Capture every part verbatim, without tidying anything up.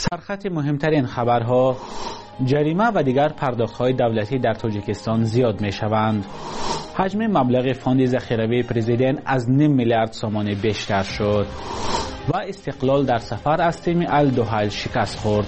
سرخط مهمترین خبرها: جریمه و دیگر پرداخت‌های دولتی در تاجیکستان زیاد می‌شوند. حجم مبلغ فاند ذخیروی پرزیدنت از نیم میلیارد سومانی بیشتر شد و استقلال در سفر از تیم الدوحل شکست خورد.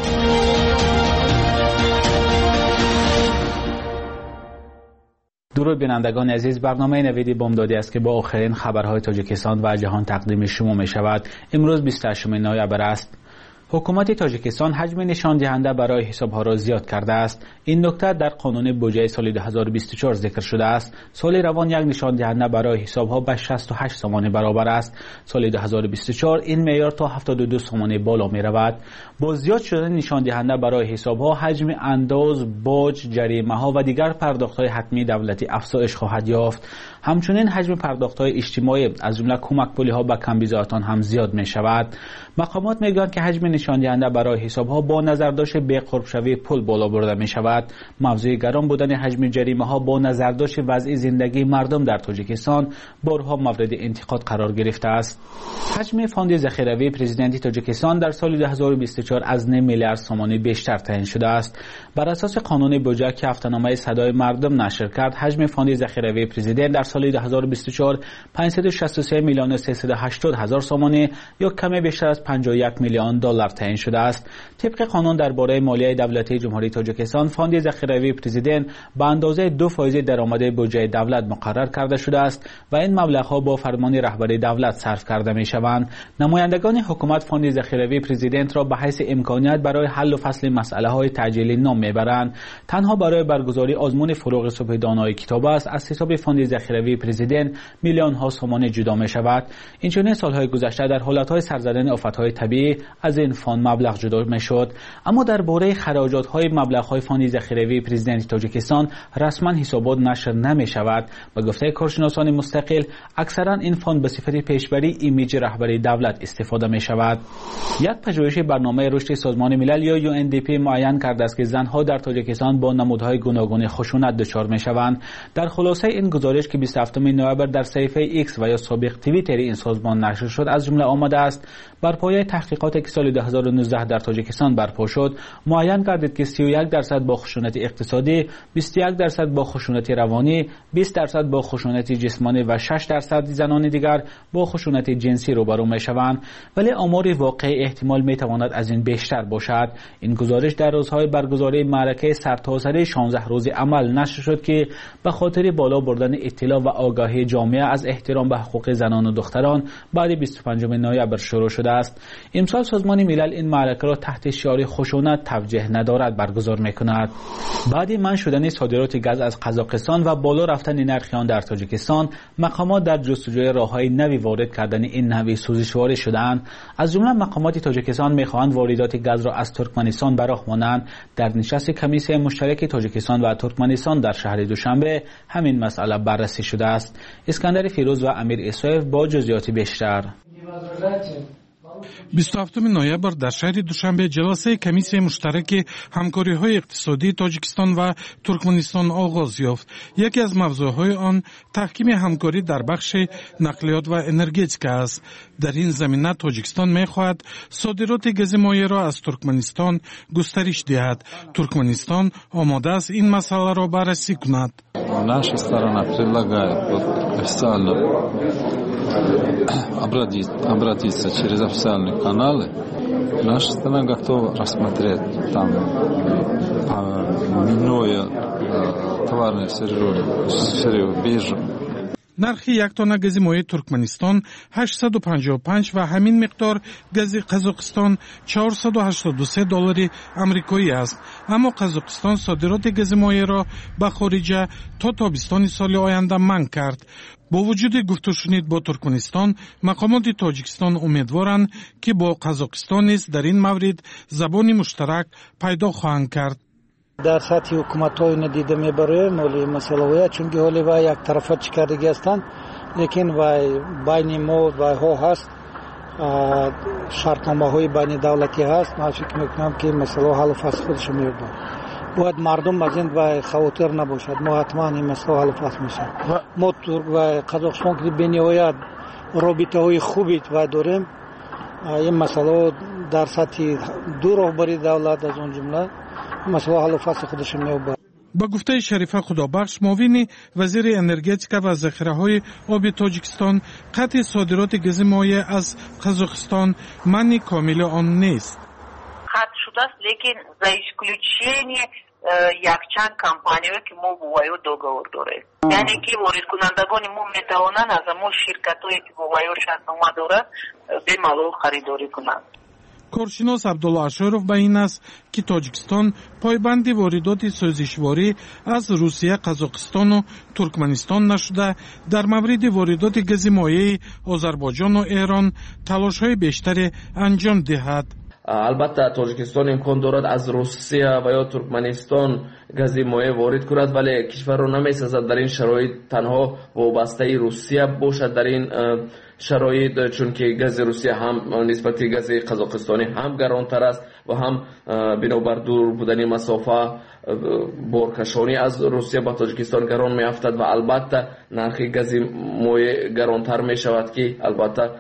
درود بینندگان عزیز، برنامه نوید بامدادی است که با آخرین خبرهای تاجیکستان و جهان تقدیم شما می شود. امروز بیست و هشتم نوامبر است. حکومت تاجیکستان حجم نشان دهنده برای حسابها را زیاد کرده است. این نکته در قانون بودجه سال دو هزار و بیست و چهار ذکر شده است. سال روان یک نشان دهنده برای حسابها به شصت و هشت سومانی برابر است. سال دو هزار و بیست و چهار این معیار تا هفتاد و دو سومانی بالا می رود. با زیاد شدن نشان دهنده برای حسابها، حجم انداز، باج، جریمه ها و دیگر پرداخت‌های حتمی دولتی افزایش خواهد یافت. همچنین حجم پرداخت‌های اجتماعی از جمله کمک پولی‌ها به کمبیزاتان هم زیاد می شود. مقامات میگویند که حجم نشان دهنده برای حسابها با نظر داشت به قرب شوی پول بالا برده می شود. موضوع گران بودن حجم جریمه ها با نظر داشت وضع زندگی مردم در تاجیکستان بارها مورد انتقاد قرار گرفته است. حجم فاند ذخیروی پرزیدنت تاجیکستان در سال دو هزار و بیست و چهار از نیم میلیارد سومانی بیشتر تعیین شده است. بر اساس قانون بودجه که هفته‌نامه صدای مردم نشر کرد، حجم فاند ذخیروی پرزیدنت در سال دو هزار و بیست و چهار پانصد و شصت و سه میلیون و سیصد و هشتاد هزار سومانی یا کمی بیشتر از پنجاه و یک میلیون دلار تعیین شده است. طبق قانون درباره مالیه دولتی جمهوری تاجیکستان، فاند ذخیروی پرزیدنت به اندازه دو فایز درآمد بودجه دولت مقرر کرده شده است و این مبلغ‌ها با فرمان رهبری دولت صرف کرده می‌شوند. نمایندگان حکومت فاند ذخیروی پرزیدنت را به حیث امکانیت برای حل و فصل مسئله‌های تعجیلی نام می‌برند. تنها برای برگزاری آزمون فروغ صبح دانای کتاب است از حساب فاند ذخیروی پرزیدنت میلیون ها سومانی جدا می‌شود. اینچنین سال‌های گذشته در حالت‌های سرزدن آفت‌های طبیعی از این فاند مبلغ جدا می‌شد. اما درباره خراجات‌های مبلغ‌های فاند ذخیروی پرزیدنت تاجیکستان رسما حسابات نشر نمی‌شود. به گفته کارشناسان مستقل، اکثرا این فاند به صفت پیشبری ایمیج رهبری دولت استفاده می‌شود. یک پژوهش برنامه رشد سازمان ملل یا یو ان دی پی معین کرده است که زن‌ها در تاجیکستان با نمودهای گوناگون خشونت دچار می‌شوند. در خلاصه این گزارش که بیست و هفتم نوامبر در صفحه ایکس و یا سابق توییتر این سازمان نشر شد از جمله آمده است: بر پایه تحقیقاتی که سال دو هزار و نوزده در تاجیکستان برپا شد، معین گردید که سی و یک درصد با خشونت اقتصادی، بیست و یک درصد با خشونت روانی، بیست درصد با خشونت جسمانی و شش درصد زنان دیگر با خشونت جنسی روبرو می‌شوند. ولی آمار واقعی احتمال می‌تواند از این بیشتر باشد. این گزارش در روزهای برگزاری معرکه سرتاسری شانزده روز عمل نشر شد که به خاطر بالا بردن اطلاع و آگاهی جامعه از احترام به حقوق زنان و دختران بعد بیست و پنجم نوامبر شروع شده است. امسال سازمان ملل این معرکه را تحت شعار خشونت توجیه ندارد برگزار می‌کند. بعد منع شدن صادرات گاز از قزاقستان و بالا رفتن نرخ آن در تاجیکستان، مقامات در جستجوی راه‌های نوی وارد کردن این نوع سوزشواری شدند. از جمله مقامات تاجیکستان می‌خواهند واردات گاز را از ترکمنستان به راه مانند. در نشست کمیسیون مشترک تاجیکستان و ترکمنستان در شهر دوشنبه همین مسئله بررسی شده است. اسکندر فیروز و امیر اسوف با جزئیات بیشتر. بیست و هفتم نوامبر در شهر دوشنبه جلسه کمیسیون مشترک همکاری‌های اقتصادی تاجیکستان و ترکمنستان آغاز یافت. یکی از موضوعهای آن تحکیم همکاری در بخش نقلیات و انرژتیک است. در این زمینه تاجیکستان می‌خواهد صادرات گاز مایع را از ترکمنستان گسترش دهد. ترکمنستان آماده است این مسئله را بررسی کند. Наша сторона предлагает вот официально обратиться через официальные каналы. Наша страна готова рассмотреть там минуя товарные сырье биржу. نرخ یک تن گاز مایع ترکمنستان هشتصد و پنجاه و پنج و همین مقدار گاز قزاقستان چهارصد و هشتاد و سه دلار آمریکایی است. اما قزاقستان صادرات گاز مایع را به خارج تا تابستان سال آینده منع کرد. با وجود گفت و شنید با ترکمنستان، مقامات تاجیکستان امیدوارند که با قزاقستان نیز در این مورد زبان مشترک پیدا خواهند کرد. در سطح حکومت‌های ندیده می‌بریم ولی مسئله چون که حالی و یک طرفه چکردگی هستند، لیکن و بین ما و ها هست شرطنامه‌های بین دولتی هست. من فکر می‌کنم که مسئله حل و فصل خودش می‌یابد. باید مردم از این و خاطر نباشد. ما حتما این مسئله حل و فصل میشه. ما ترک و قزاقستان که بین‌نهایت رابطه‌های خوبی و داریم. این مسئله در سطح دو راهبری دولت از اون جمله مسئله حل و فصل خودش می‌یابد. با گفته شریفه خدابخش معاون وزیر انرژتیک و ذخیره‌های آب تاجیکستان، قطع صادرات گاز مایع از قزاقستان معنی کامل آن نیست. قطع شده است لیکن за исключение یک چند کمپانی‌ای که ما با وایو договор داریم، یعنی که وارد کنندگان ما میتوانند از ما شرکت‌هایی که با وایو شرطنامه دارند به مالو خریداری کنند. کارشناس عبدالله اشارов به این است که تاجیکستان پایبند واردات سازشواری از روسیه، قزاقستان و ترکمنستان نشده در مورد واردات گاز مایع آذربایجان و ایران تلاش‌های بیشتری انجام دهد. البته تاجیکستان امکان دارد از روسیه و یا ترکمنستان گاز مایع وارد کند، ولی کشور را نمی‌سازد در این شرایط تنها وابسته روسیه باشد در این شرایط، چون که گاز روسیه هم نسبت گاز قزاقستانی هم گرانتر است و هم بنابر دور بودن مسافه بارکشانی از روسیه به تاجیکستان گران می‌افتد و البته نرخ گاز مایع گرانتر می‌شود که البته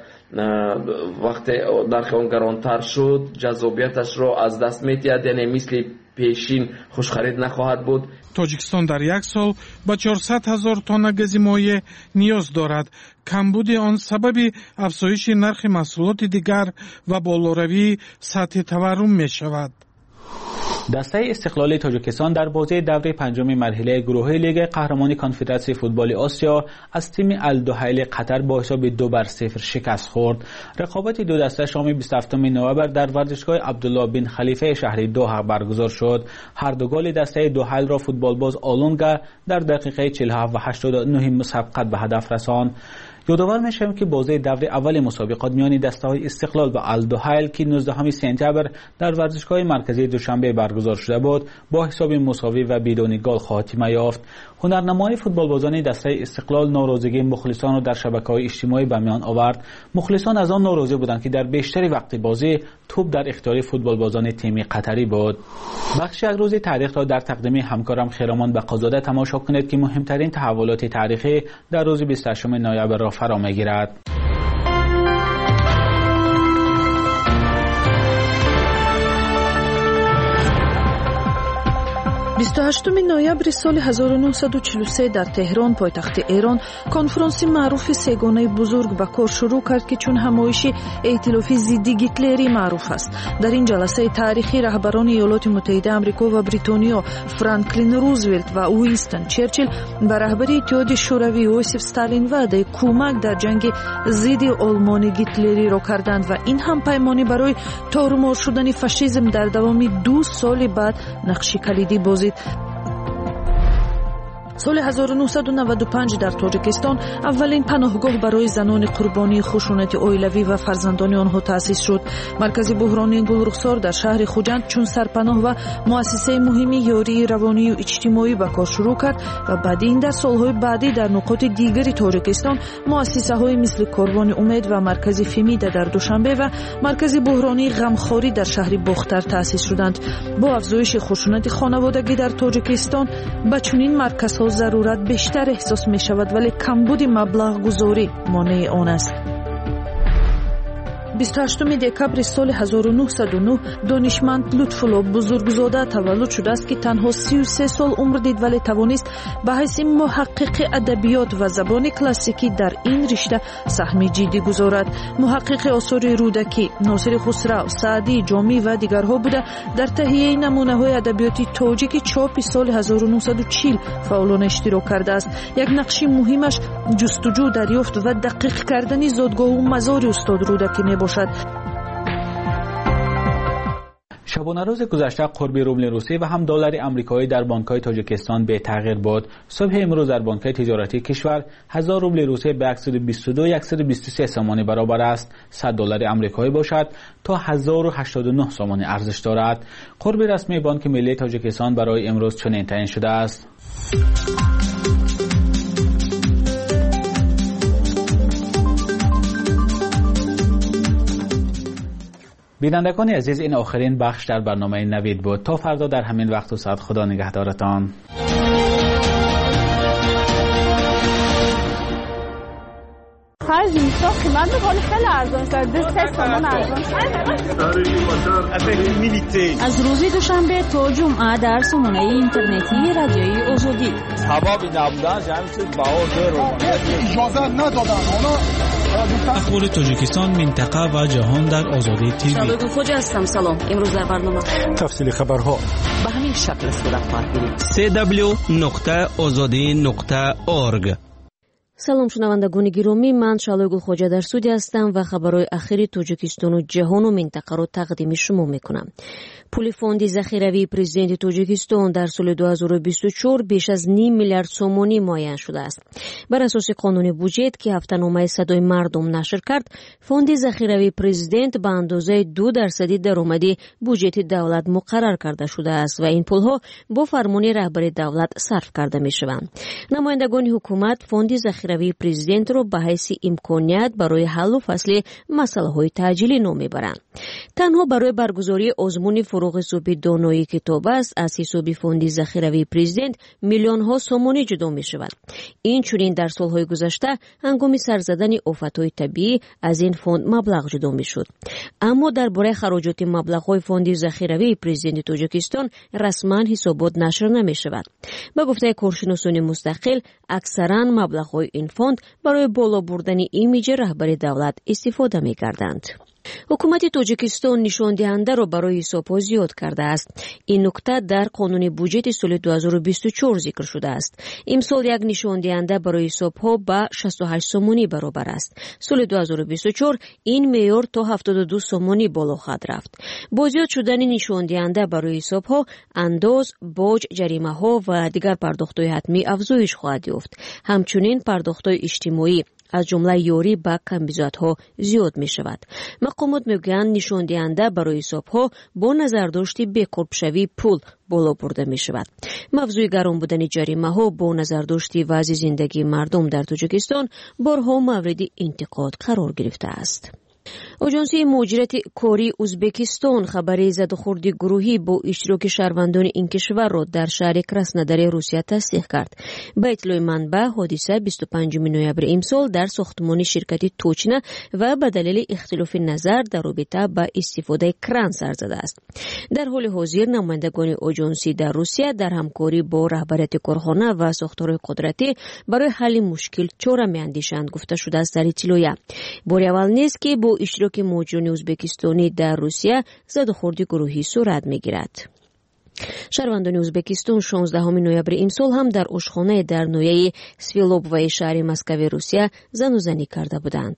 وقتی نرخ آن گرانتر شد جذابیتش را از دست می‌دهد، یعنی مثل پیشین خوش خرید نخواهد بود. تاجیکستان در یک سال با چهارصد هزار تن گاز مایع نیاز دارد. کمبود آن سبب افزایش نرخ محصولات دیگر و بالاروی سطح تورم می شود. دسته استقلال تاجیکستان در بازی دوره پنجم مرحله گروهی لیگ قهرمانی کنفدراسیون فوتبال آسیا از تیم الدحیل قطر با حساب دو بر صفر شکست خورد. رقابت دو دسته شام بیست و هفتم نوامبر در ورزشگاه عبدالله بن خلیفه شهر دوحه برگزار شد. هر دو گل دسته دوحیل را فوتبالباز آلونگا در دقیقه چهل و هفت و هشتاد و نه مسابقت به هدف رساند. یادآور میشم که بازی دوره اول مسابقات میان دسته‌های استقلال و الدحیل که نوزدهم سپتامبر در ورزشگاه مرکزی دوشنبه برگزار شده بود با حساب مساوی و بدون گل خاتمه یافت. هنرنمای فوتبالبازان دسته استقلال ناراضگی مخلصان را در شبکه‌های اجتماعی به میان آورد. مخلصان از آن ناراضی بودند که در بیشتر وقت بازی توپ در اختیار فوتبالبازان تیم قطری بود. بخش از روز تاریخ را در تقدیم همکارم خیرامان بقازاده تماشا کنید که مهمترین تحولات تاریخی در روز بیست و هشتم نوامبر را فرا می‌گیرد. بیست و هشتم نوامبر سال هزار و نهصد و چهل و سه در تهران پایتخت ایران کنفرانسی معروف سگانه بزرگ به کار شروع کرد که چون همایش ائتلاف ضد هیتلری معروف است. در این جلسه تاریخی رهبران ایالات متحده آمریکا و بریتانیا فرانکلین روزولت و وینستون چرچیل به رهبری اتحاد شوروی یوسف استالین وعده کمک در جنگ ضد آلمان هیتلری را کردند و این هم پیمانی برای تارمار شدن فاشیسم در دوام دو سال بعد نقش کلیدی بازی. سال هزار و نهصد و نود و پنج در تاجیکستان اولین پناهگاه برای زنان قربانی خشونت عائلوی و فرزندان آنها تأسیس شد. مرکز بحرانی گلرخسار در شهر خوجند چون سرپناه و مؤسسه مهمی یاری روانی و اجتماعی به کار شروع کرد و بعد این در سالهای بعدی در نقاط دیگری تاجیکستان مؤسسه‌های مثل کاروان امید و مرکز فیمیده در دوشنبه و مرکز بحرانی غمخواری در شهر باختر تأسیس شدند. با افزایش خشونت خانوادگی در تاجیکستان به چنین مرکزها ضرورت بیشتر احساس می شود، ولی کمبود مبلغ گذاری مانع آن است. بیست و هشتم دکبر سال هزار و نهصد و نه دانشمند لطف‌الله بزرگزاده تولد شده است که تنها سی و سه سال عمر دید ولی توانست به حیث محقق ادبیات و زبان کلاسیکی در این رشته سهم جدی گذارد. محقق آثار رودکی، ناصر خسرو، سعدی، جامی و دیگرها بوده در تهیه نمونه‌های ادبیاتی تاجیک چاپ سال هزار و نهصد و چهل فعالانه اشتراک کرده است. یک نقش مهمش جستجو، دریافت و دقیق کردن زادگاه و مزار استاد رودکی میباشد. شبانه روز گذشته قرب روبل روسی و هم دلار آمریکایی در بانک‌های تاجیکستان به تغییر بود. صبح امروز در بانک‌های تجارتی کشور هزار روبل روسی به صد و بیست و دو و صد و بیست و سه سومانی برابر است. صد دلار آمریکایی باشد تا هزار و هشتاد و نه سومانی ارزش دارد. قرب رسمی بانک ملی تاجیکستان برای امروز چنین تعیین شده است. بینندگان عزیز، این آخرین بخش در برنامه نوید بود. تا فردا در همین وقت و ساعت خدا نگهدارتان. هر قیمت میکنه خیلی ارزان شده سه تومن ارزان از روز دوشنبه تا جمعه در سامانه اینترنتی رادیوی آزادی ثوابی نبودن جمعیت باور رو اجازه ندادن. اخبار تاجیکستان، منطقه و جهان در آزادی تیوی. شالوی خوجا هستم. سلام. امروز در برنامه تفصیل خبرها به همین شکل صورت خواهد گرفت. سی دبلیو نقطه آزادی نقطه اورگ. سلام شنوندگان گرامی، من شالوی گلخوجا در استودیو هستم و خبرهای اخیر تاجیکستان و جهان و منطقه رو تقدیم شما میکنم. پول فوند ذخیروی پرزیدنت تاجیکستان در سال دو هزار و بیست و چهار بیش از نیم میلیارد سومانی معین شده است. بر اساس قانون بودجه که هفته‌نامه صدای مردم نشر کرد، فوند ذخیروی پرزیدنت به اندازه دو درصدی درآمد بودجه دولت مقرر کرده شده است و این پولها با فرمان رهبر دولت صرف کرده میشوند. نمایندگان حکومت فوند ذخیروی پرزیدنت را به حیث امکانیت برای حل و فصل مسائل تعجیلی نام میبرند. تنها برای برگزاری آزمون فروغ حسابی دانایی کتاب است از حساب فوند ذخیروی پرزیدنت میلیون ها سومانی جدا می شود. این چنین در سالهای گذشته هنگام سر زدن آفت‌های طبیعی از این فوند مبلغ جدا می شد. اما درباره خراجات مبلغ‌های فوند ذخیروی پرزیدنت تاجیکستان رسما حسابات نشر نمی شود. به گفته کارشناسان مستقل، اکثرا مبلغ‌های این فوند برای بالا بردن ایمیج رهبر دولت استفاده می کردند. حکومت تاجیکستان نشان دهنده را برای حساب‌ها زیاد کرده است. این نکته در قانون بودجه سال دو هزار و بیست و چهار ذکر شده است. امسال یک نشان دهنده برای حساب‌ها به شصت و هشت سومانی برابر است. سال دو هزار و بیست و چهار این معیار تا هفتاد و دو سومانی بالا خواهد رفت. با زیاد شدن نشان دهنده برای حساب‌ها، انداز، باج، جریمه‌ها و دیگر پرداخت‌های حتمی افزایش خواهد یافت. همچنین پرداخت‌های اجتماعی از جمله یاری به کمبیزات‌ها زیاد می شود. مقامات میگویند نشان دهنده برای حساب‌ها با نظرداشت بی‌کارشوی پول بالا برده می شود. موضوع گران بودن جریمه‌ها با نظرداشت وضع زندگی مردم در تاجیکستان بارها مورد انتقاد قرار گرفته است. آژانس مهاجرت کاری ازبکستان خبری زدوخوردی گروهی با اشتراک شهروندان این کشور را در شهر کراسنودار روسیه تصدیق کرد. به اطلاع منبع، حادثه بیست و پنجم نوامبر امسال در ساختمان شرکت توچنه و به دلیل اختلاف نظر در رابطه با استفاده کران سر زده است. در حال حاضر نمایندگان آژانسی در روسیه در همکاری با رهبریت کارخانه و ساختارهای قدرتی برای حل مشکل چاره می‌اندیشند گفته شده است. در اطلاع بار اول نیست که با اشتراک مهاجران ازبکستانی در روسیه زدوخوردی گروهی صورت می‌گیرد. شهروندان ازبکستان شانزدهم نوامبر امسال هم در آشخانه در نویه سویلوبوی شهر مسکو روسیه زن و زنی کرده بودند.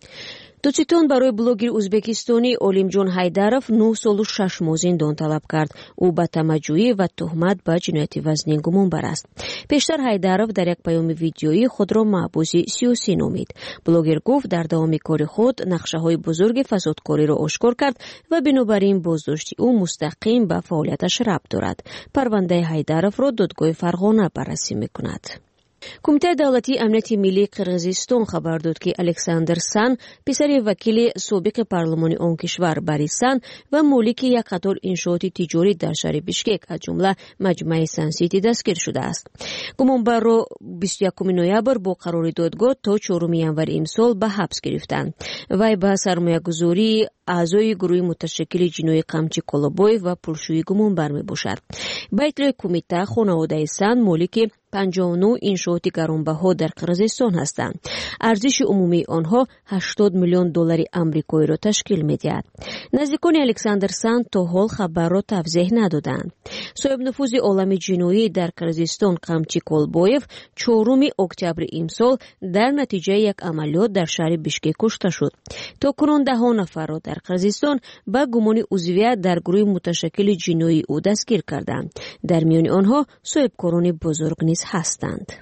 دوچیتون برای بلوگر ازبکستانی اولیم-جون حیدرов نه سال و شش ماه زندان طلب کرد. او به تمجویی و تهمت به جنایت وزنی گمان بر است. پیشتر حیدرов در یک پیام ویدیویی خود را محبوس سیاسی نامید. بلوگر گفت در دوام کار خود نقشه‌های بزرگ فسادکاری را آشکار کرد و بنابراین بازداشت او مستقیم به فعالیتش ربط دارد. پرونده حیدرov را دادگاه فرغانه بررسی می‌کند. کمیته دولتی امنیت ملی قرقیزستان خبر داد که الکساندر سان، پسر وکیل سابق پارلمان آن کشور باریس سان و مالک یک قطار انشاءات تجاری در شهر بیشکک از جمله مجمع سان سیتی دستگیر شده است. گمانبر را بیست و یکم نوامبر با قرار دادگاه تا چهارم ژانویه امسال به حبس گرفتند. وی به سرمایه‌گذاری اعضای گروه متشکل جنوی قمچی کولابوی و پولشویی گمانبر میباشد. به اطلاع کمیته، خانواده سان مالک پنجاه و نه انشاءات گرانبها در قرقیزستان هستند. ارزش عمومی آنها هشتاد میلیون دلار آمریکایی را تشکیل می‌دهد. نزدیکان الکساندر سان تا حال خبر را توضیح ندادند. صاحب نفوذ عالم جنایی در قرقیزستان قمچی کولبویف چهارم اکتبر امسال در نتیجه یک عملیات در شهر بیشکک کشته شد. تاکنون ده نفر را در قرقیزستان با گمان عضویت در گروه متشکل جنایی او دستگیر کردند. در میان آنها صاحبکاران بزرگ نیز هستند.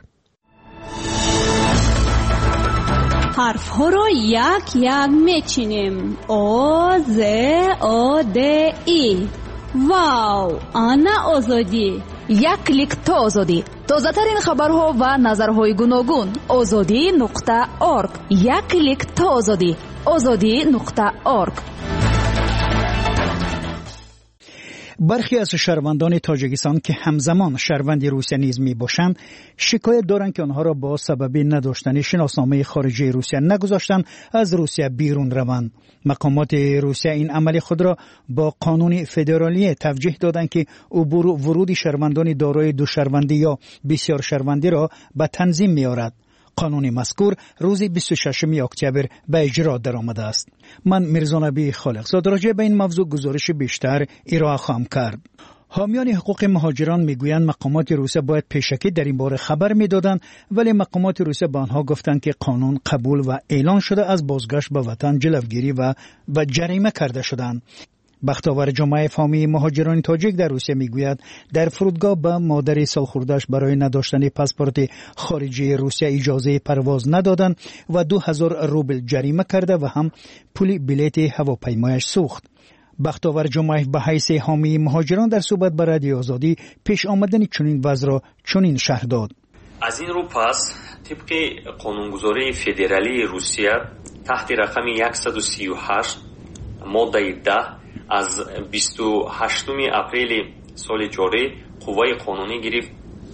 حرف ها را یک یک میچینیم. آ ز آ د ای. واو، آنا آزادی. یک کلیک تا آزادی. تازه ترین خبرها و نظرهای گوناگون. آزادی نقطه اورگ. یک کلیک تا آزادی. آزادی نقطه اورگ. برخی از شهروندان تاجیکستان که همزمان شهروند روسیه نیز می باشند شکایت دارند که آنها را با سبب نداشتن شناسنامه خارجی روسیه نگذاشتند از روسیه بیرون روند. مقامات روسیه این عمل خود را با قانون فدرالی توجیه دادند که عبور و ورود شهروندان دارای دو شهروندی یا بسیار شهروندی را به تنظیم می آورد. قانون مذکور روز بیست و ششم اکتبر به اجرا درآمده است. من میرزا نبی خالقزاد راجع به این موضوع گزارش بیشتر ارائه خواهم کرد. حامیان حقوق مهاجران میگویند مقامات روسیه باید پیشکی در این باره خبر میدادند، ولی مقامات روسیه به آنها گفتند که قانون قبول و اعلان شده از بازگشت به وطن جلوگیری و و جریمه کرده شدند. بختاور جمعه فامی مهاجران تاجیک در روسیه میگوید در فرودگاه به مادر سالخورده‌اش برای نداشتن پاسپورت خارجی روسیه اجازه پرواز ندادند و دو هزار روبل جریمه کرده و هم پول بلیت هواپیمایش سوخت. بختاور جمعه به حیث حامی مهاجران در صحبت با رادیو آزادی پیش آمدن چنین وضع را چنین شرح داد. از این رو پس طبق قانونگذاری فدرالی روسیه تحت رقم صد و سی و هشت ماده ده از بیست و هشتم اپریل سال جاری قوه قانونی گرفت.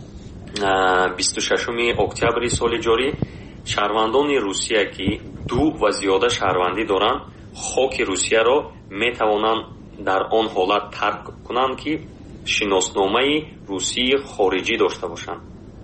بیست و ششم اکتبر سال جاری شهروندان روسیه که دو و زیاده شهروندی دارند خاک روسیه را می توانند در آن حالت ترک کنند که شناسنامه روسی خارجی داشته باشند،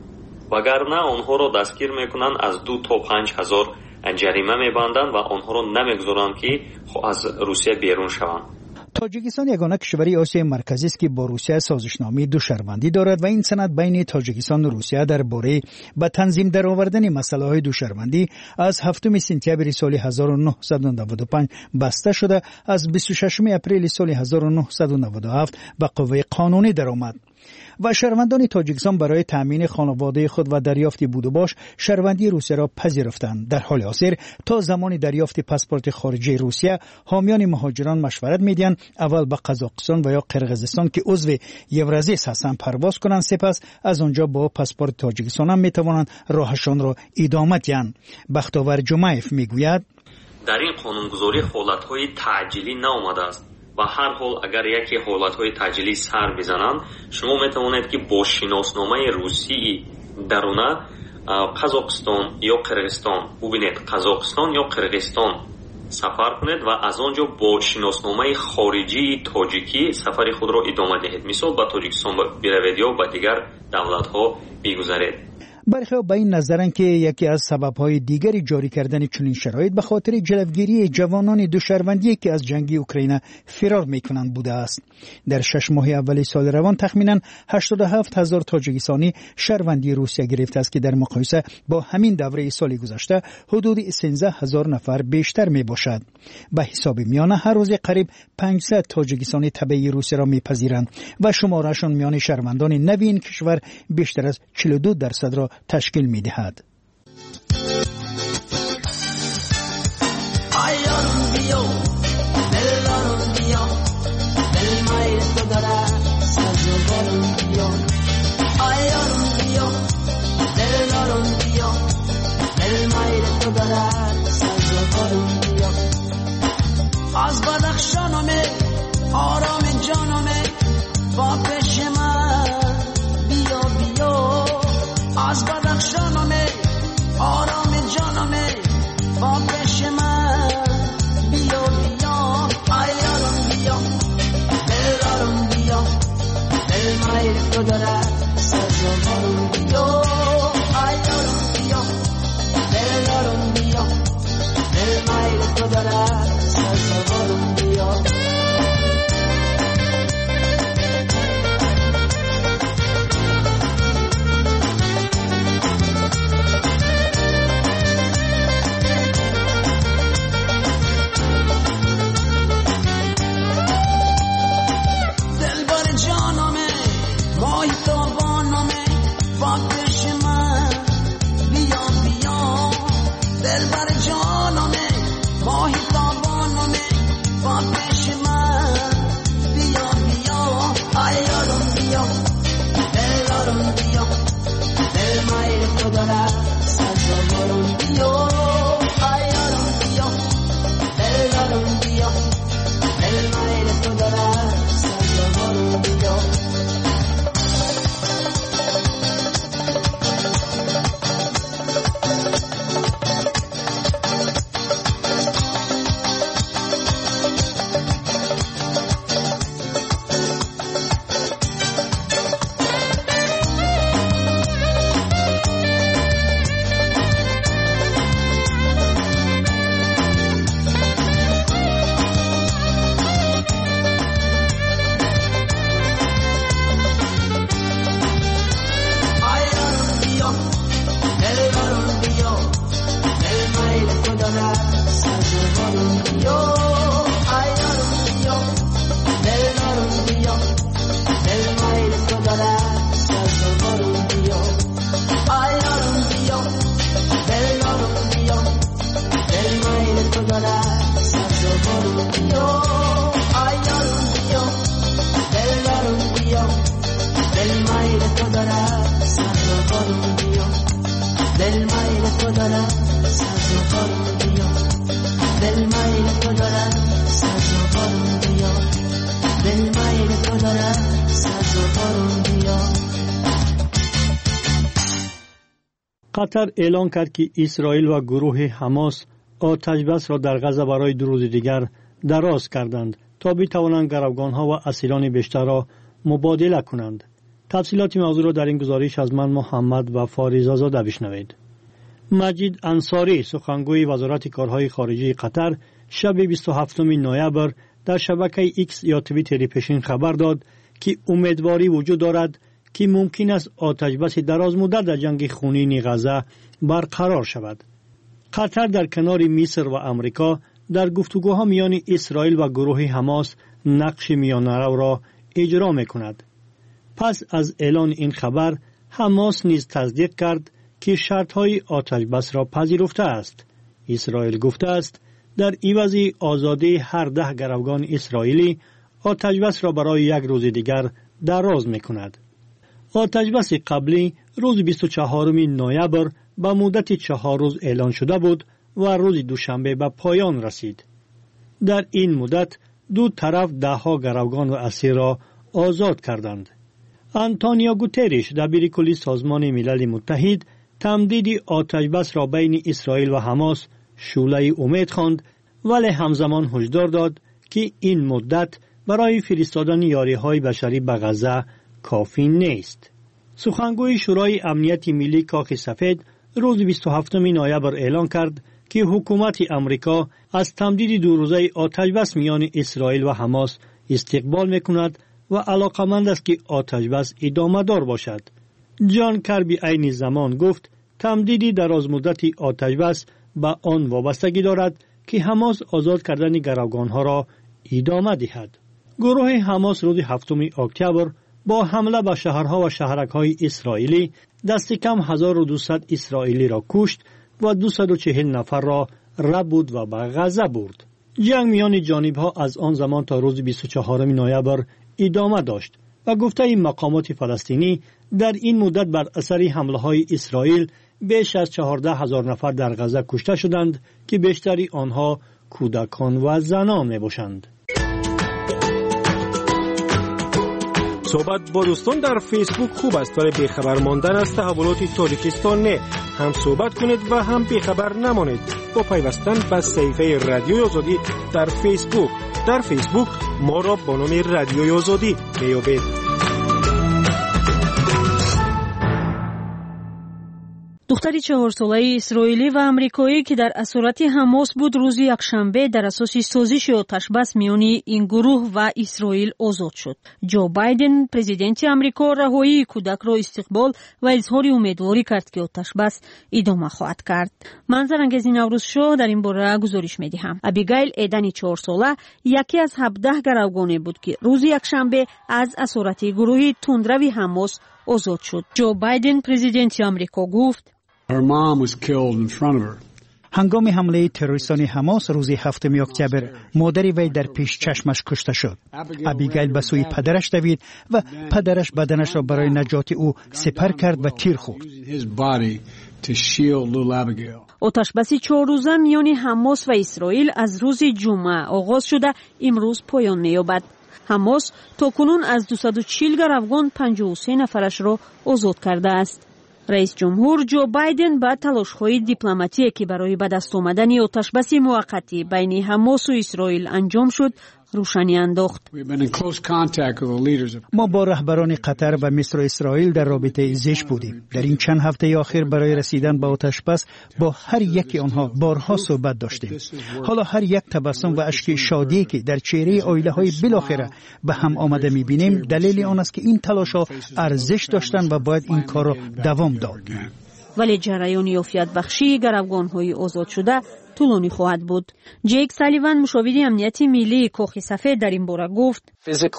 وگرنه آنها را دستگیر می کنند از دو تا پنج هزار جریمه می بندند و آنها را نمیگذارند که از روسیه بیرون شوند. تاجیکستان یگانه کشوری آسیای مرکزی است که با روسیه سازشنامه دو شهروندی دارد و این سند بین تاجیکستان و روسیه درباره به تنظیم درآوردن مسائل دو شهروندی از هفتم سپتامبر سال هزار و نهصد و نود و پنج بسته شده از بیست و ششم اپریل سال هزار و نهصد و نود و هفت به قوه قانونی درآمد و شهروندان تاجیکستان برای تامین خانواده خود و دریافت بود و باش شهروندی روسیه را پذیرفتند. در حال حاضر تا زمان دریافت پاسپورت خارجی روسیه حامیان مهاجران مشورت میدهند اول به قزاقستان و یا قرقیزستان که عضو یورازیس هستند پرواز کنند، سپس از آنجا با پاسپورت تاجیکستان هم میتوانند راهشان را ادامه دهند. بختاور جمعیف میگوید در این قانونگذاری حالت‌های تعجیلی نآمده است. و هر حال اگر یکی حالتهای تعجیلی سر بزنند شما میتوانید که با شناسنامه روسی درونه قزاقستان یا قرقیزستان ببینید قزاقستان یا قرقیزستان سفر کنید و از آنجا با شناسنامه خارجی تاجیکی سفر خود را ادامه دهید. مثال به تاجیکستان بروید یا به دیگر دولت‌ها بگذارید. برخی به این نظرند که یکی از سبب‌های دیگری جاری کردن چنین شرایط به خاطر جلوگیری جوانان دو شهروندی که از جنگ اوکراین فرار می‌کنند بوده است. در شش ماه اول سال روان تخمیناً هشتاد و هفت هزار تاجیکستانی شهروندی روسیه گرفته است که در مقایسه با همین دوره سال گذشته حدود سیزده هزار نفر بیشتر میباشد. به حساب میانه هر روز قریب پانصد تاجیکستانی تبعی روسیه را میپذیرند و شمارهشان میان شهروندان نوین این کشور بیشتر از چهل و دو درصد را تشکیل می‌دهد. از بدخشانمه آرام جانمه با پیش من بیا بیا از بدخشانمه آرام جانمه با پیش من بیا بیا ایارم بیا دلارم بیا دل مایر تو داره سازوارم بیا ایارم بیا دلارم بیا دل مایر تو داره سازوارم بیا دل بر جانمه ماهی تابانمه داره سرز و بارون بیا. قطر اعلان کرد که اسرائیل و گروه حماس آتش بس را در غزه برای دو روز دیگر دراز کردند تا بتوانند گروگانها و اسیران بیشتر را مبادله کنند. تفصیلات موضوع را در این گزارش از من محمد و فاریزه زاده بشنوید. مجید انصاری سخنگوی وزارت کارهای خارجه قطر شب بیست و هفتم نوامبر در شبکه ایکس یا توییتر پیشین خبر داد که امیدواری وجود دارد که ممکن است آتش بس دراز مدت در جنگ خونین غزه برقرار شود. قطر در کنار مصر و امریکا در گفتگوها میان اسرائیل و گروه حماس نقش میانه‌رو را اجرا می‌کند. پس از اعلان این خبر حماس نیز تصدیق کرد که شرط‌های آتش بس را پذیرفته است. اسرائیل گفته است در عوض آزادی هر ده گروگان اسرائیلی آتش بس را برای یک روز دیگر دراز می‌کند. آتش بس قبلی روز بیست و چهارم نوامبر به مدت چهار روز اعلان شده بود و روز دوشنبه به پایان رسید. در این مدت دو طرف ده ها گروگان و اسیر را آزاد کردند. آنتونیو گوتریش دبیر کل سازمان ملل متحد تمدید آتش بس را بین اسرائیل و حماس شعله امید خواند، ولی همزمان هشدار داد که این مدت برای فرستادن یاری‌های بشری به غزه کافی نیست. سخنگوی شورای امنیت ملی کاخ سفید روز بیست و هفتم نوامبر اعلان کرد که حکومت امریکا از تمدید دو روزه آتش بس میان اسرائیل و حماس استقبال میکند و علاقمند است که آتش بس ادامه دار باشد. جان کربی عین زمان گفت تمدید دراز مدتی آتش بس به آن وابستگی دارد که حماس آزاد کردن گروگانها را ادامه دهد. گروه حماس روز هفتم اکتبر با حمله به شهرها و شهرک‌های اسرائیلی دست کم هزار و دویست اسرائیلی را کشت و دویست و چهل نفر را ربود و به غزه برد. جنگ میان جانب‌ها از آن زمان تا روز بیست و چهارم نوامبر ادامه داشت و گفته این مقامات فلسطینی در این مدت بر اثر حمله‌های اسرائیل بیش از چهارده هزار نفر در غزه کشته شدند که بیشتری آنها کودکان و زنان میباشند. صحبت با دوستان در فیسبوک خوب است، ولی بیخبر ماندن از تحولات تاجیکستان نه. هم صحبت کنید و هم بیخبر نمانید با پیوستن به صفحه رادیوی آزادی در فیسبوک. در فیسبوک ما را با نام رادیوی آزادی میابید. دختری چهار ساله اسرائیلی و آمریکایی که در اسارت حماس بود روز یکشنبه در اساس سازش آتش بس میان این گروه و اسرائیل آزاد شد. جو بایدن پرزیدنت آمریکا رهایی کودک را استقبال و اظهار امیدواری کرد که آتش بس ادامه خواهد کرد. منظر انگیز نوروز شو در این باره گزارش میدهم. ابیگایل ایدن چهار ساله یکی از هفده گروگانی بود که روز یکشنبه از اسارت گروه تندروی حماس آزاد شد. جو بایدن پرزیدنت آمریکا گفت Her mom was killed in front of her. هنگام حمله تروریستان حماس روز هفتم اکتبر مادر وی در پیش چشمش کشته شد. ابیگایل به سوی پدرش دوید و پدرش بدنش را برای نجات او سپر کرد و تیر خورد. آتش بس چهار روزه میان حماس و اسرائیل از روز جمعه آغاز شده امروز پایان می‌یابد. حماس تاکنون از دویست و چهل گروگان پنجاه و سه نفرش را آزاد کرده است. رئیس جمهور جو بایدن با تلاش‌های دیپلماتیکی که برای به دست آمدن آتش‌بس موقتی بین حماس و اسرائیل انجام شد روشنی انداخت. ما با رهبران قطر و مصر و اسرائیل در رابطه زیش بودیم. در این چند هفته اخیر برای رسیدن به آتش‌بس با هر یکی آنها بارها صحبت داشتیم. حالا هر یک تبسم و اشک شادی که در چهره عائله‌های بالاخره به هم آمده می‌بینیم دلیل آن است که این تلاش‌ها ارزش داشتند و باید این کار را دوام داد. ولی جریان عافیت بخشی گروگان‌های آزاد شده طولانی خواهد بود. جیک سالیوان مشاور امنیتی ملی کاخ سفید در این باره گفت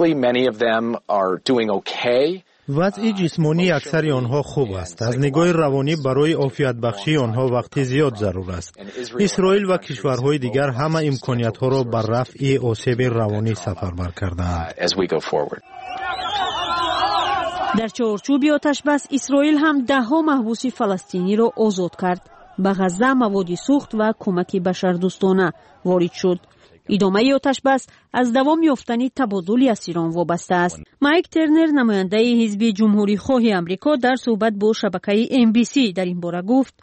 وضع جسمانی اکثر آنها خوب است. از نگاه روانی برای عافیت بخشی آنها وقت زیاد ضرور است. اسرائیل و کشورهای دیگر همه امکانیت‌ها را بر رفع آسیب روانی سفربر کرده‌اند. در چارچوب آتش‌بس اسرائیل هم ده ها محبوس فلسطینی را آزاد کرد. به غزه مواد سوخت و کمک بشردوستانه وارد شد. ادامه آتش بس از دوام یافتن تبادل اسیران وابسته است. مایک ترنر نماینده حزب جمهوری خواه آمریکا در صحبت با شبکه ام بی سی در این باره گفت: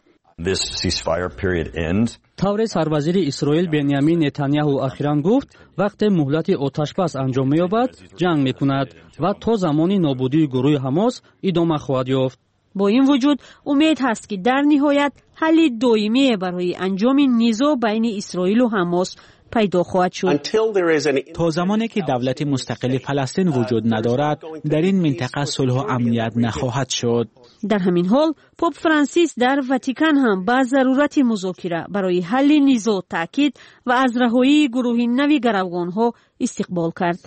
طور سروزیر اسرائیل بنیامین نتانیاهو اخیراً گفت وقت مهلت آتش بس انجام می‌یابد جنگ می‌کند و تا زمانی نابودی گروه حماس ادامه خواهد یافت. با این وجود امید هست که در نهایت حل دائمی برای انجام نزاع بین اسرائیل و حماس پیدا خواهد شد. تا زمانی که دولت مستقل فلسطین وجود ندارد در این منطقه صلح و امنیت نخواهد شد. در همین حال پاپ فرانسیس در واتیکان هم به ضرورت مذاکره برای حل نزاع تاکید و از رهایی گروه نوی گروگان‌ها استقبال کرد.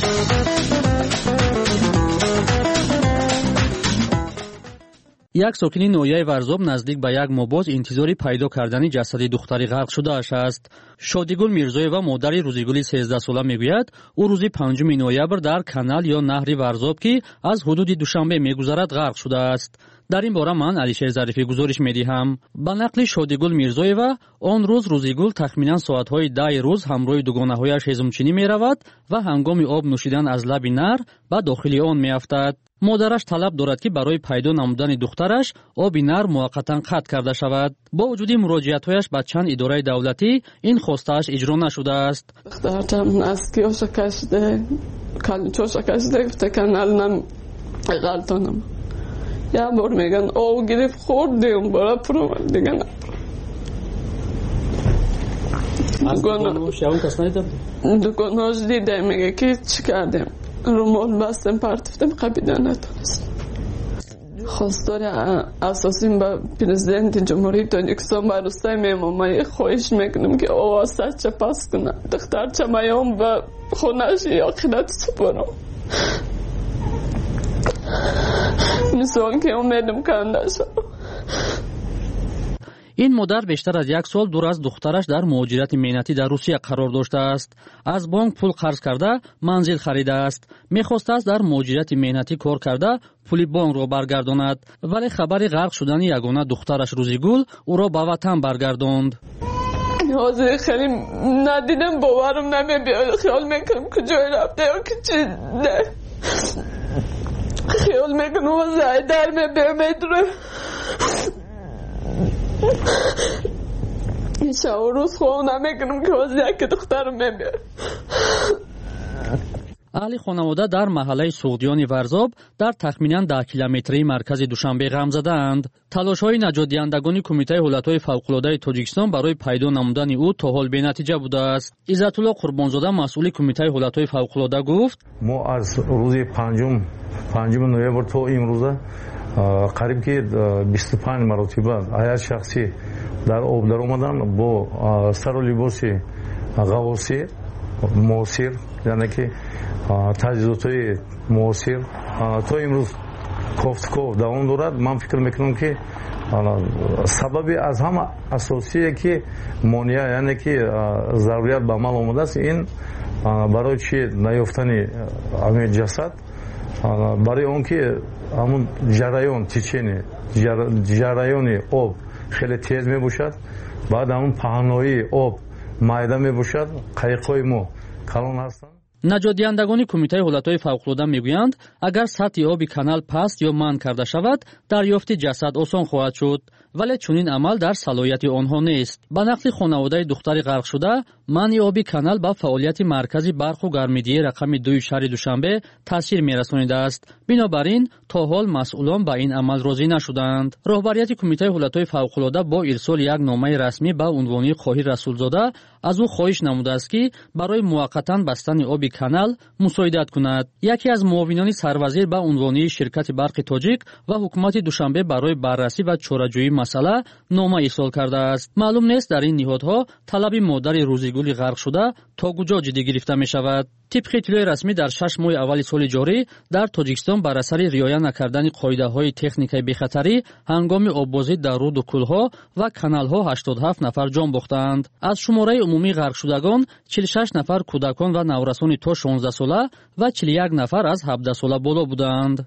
یک ساکن نویه ورزاب نزدیک به یک ماه باز انتظاری پیدا کردن جسد دختری غرق شده اش است. شادیگل میرزایوا مادر روزیگل سیزده ساله میگوید او روز پنجم نوامبر در کانال یا نهر ورزاب که از حدود دوشنبه میگذرد غرق شده است. در این باره من علیشیر ظریفی گزارش میدهم. به نقل شادیگل میرزایوا آن روز روزیگل تخمینا ساعتهای ده روز همراه دوگانه‌هایش هضمچینی میرود و هنگام آب نوشیدن از لب نهر به داخل آن میافتد. مادرش طلب دارد که برای پیدا نمودن دخترش آب نهر موقتا قطع کرده شود. با وجود مراجعت‌هایش به چند اداره دولتی این خواسته‌اش اجرا نشده است. دخترم از کیوش کشته کالچوش کشته گفته کانالم غلطانم. یا بار میگن او گرفت خوردیم برای پرو دیگه نه. دکانو شاون کس ندید؟ دکانوش دیده میگه که چی کردیم؟ رومال بستم پرتفتم قبیده نتونست. خواستار اساسی با پرزیدنت جمهوری تاجیکستان با روستای میمومایی خواهش میکنم که آوازه چه پس کنه. دختر چه میام و خونش یا خیلت سپرم. نسوان که امیدم کنده شد. این مادر بیشتر از یک سال دور از دخترش در مهاجرت مهنتی در روسیه قرار داشته است. از بانک پول قرض کرده منزل خریده است. میخواست است در مهاجرت مهنتی کار کرده پول بانک را برگرداند، ولی خبر غرق شدن یگانه دخترش روزیگل او را به وطن برگرداند. حاضر خیلی ندیدم باورم نمیاد. خیال میکنم کجای رفته یا که چی نه. خیال میکنم وضعی در میبیمید. این شب و روز خواه نمیکنم که وضعی که دخترم میبید. اهل خانواده در محله سوغدیان ورزاب در تخمینا ده کیلومتری مرکز دوشنبه غم زدند. تلاش‌های نجات دهندگان کمیته حالت‌های فوق‌العاده تاجیکستان برای پیدا نمودن او تا حال بی‌نتیجه بوده است. عزت الله قربانزاده مسئول کمیته حالت‌های فوق‌العاده گفت: ما از روز پنجم پنجم نوامبر تا امروز قریب که بیست و پنج مرتبه هیئت شخصی در آب در آمدن با سر و لباس غواصی معاصر، یعنی که تجهیزات‌های معاصر تا امروز کافتکاف دوام دارد. من فکر میکنم که سبب از همه اساسیه که مانع، یعنی که ضروریت به عمل آمده است، این برای چی نیافتن همین جسد، برای اون که همون جریان تیچینی جریان آب خیلی تیز می باشد، بعد همون پهنایی آب مایده می باشد، قایق‌های ما کلان هستند. نجات دهندگان کمیته حالت‌های فوق‌العاده میگویند اگر سطح آب کانال پست یا منع کرده شود دریافت جسد آسان خواهد شد، ولی چنین عمل در صلاحیت آنها نیست. به نقل خانواده دختر غرق شده منع آب کانال به فعالیت مرکزی برق و گرمایدهی رقم دو شهر دوشنبه تاثیر می‌رسانیده است. بنابراین تا حال مسئولان به این عمل راضی نشدند. رهبریت کمیته حالت‌های فوق‌العاده با ارسال یک نامه رسمی به عنوان خواهی رسولزاده از او خواهش نموده است که برای موقتا بستن آب کانال مساعدت کند. یکی از معاونان سروزیر به عنوان شرکت برق تاجیک و حکومت دوشنبه برای بررسی و چاره‌جویی مسئله نامه ارسال کرده است. معلوم نیست در این نهادها طلب مادر روزیگل غرق شده تا کجا جدی گرفته می شود. طبق اطلاع رسمی در شش ماه اول سال جاری در تاجیکستان بر اثر رعایت نکردن قاعده‌های تکنیکی بی‌خطری هنگام آببازی در رود و کل‌ها و کانال‌ها هشتاد و هفت نفر جان باختند. از شماره عمومی غرق شدگان چهل و شش نفر کودکان و نورسان تا شانزده ساله و چهل و یک نفر از هفده ساله بالا بودند.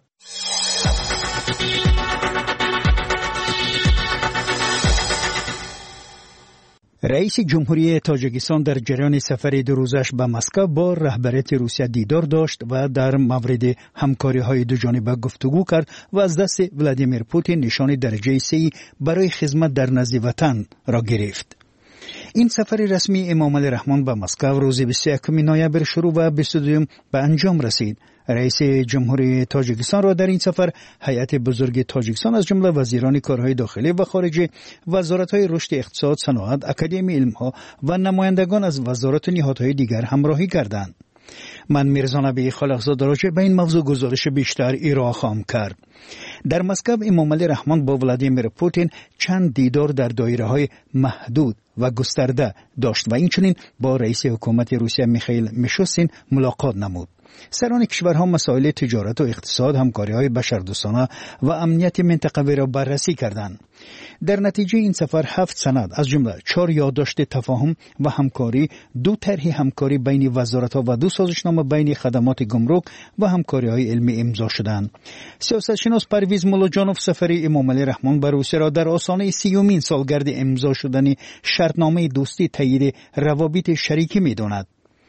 رئیس جمهوری تاجیکستان در جریان سفر دو روزش به مسکو با رهبریت روسیه دیدار داشت و در مورد همکاری‌های دو جانبه گفتگو کرد و از دست ولادیمیر پوتین نشان درجه سه برای خدمت در نزد وطن را گرفت. این سفر رسمی امام علی رحمان به مسکو روز بیست و یکم نوامبر شروع و بیست و دوم به انجام رسید. رئیس جمهوری تاجیکستان را در این سفر هیئت بزرگ تاجیکستان از جمله وزیران کارهای داخلی و خارجه، وزارت‌های رشد اقتصاد، صنعت، اکادمی علم‌ها و نمایندگان از وزارات و نهادهای دیگر همراهی کردند. من میرزا نبی خالقزاده راجع به این موضوع گزارش بیشتر ارائه خواهم کرد. در مسکو امام علی رحمان با ولادیمیر پوتین چند دیدار در دایره‌های محدود و گسترده داشت و اینچنین با رئیس حکومت روسیه میخائیل میشوستین ملاقات نمود. سران کشورها مسائل تجارت و اقتصاد، همکاری‌های بشردوستانه و امنیت منطقوی را بررسی کردند. در نتیجه این سفر هفت سند از جمله چهار یادداشت تفاهم و همکاری، دو طرح همکاری بین وزارت‌ها و دو سازشنامه بین خدمات گمرک و همکاری‌های علمی امضا شدند. سیاستشناس پرویز مولاجانوف سفر امام علی رحمان به روسیه را در آستانه سیومین سالگرد امضا شدن شرطنامه دوستی تایید روابط شریکی می‌داند.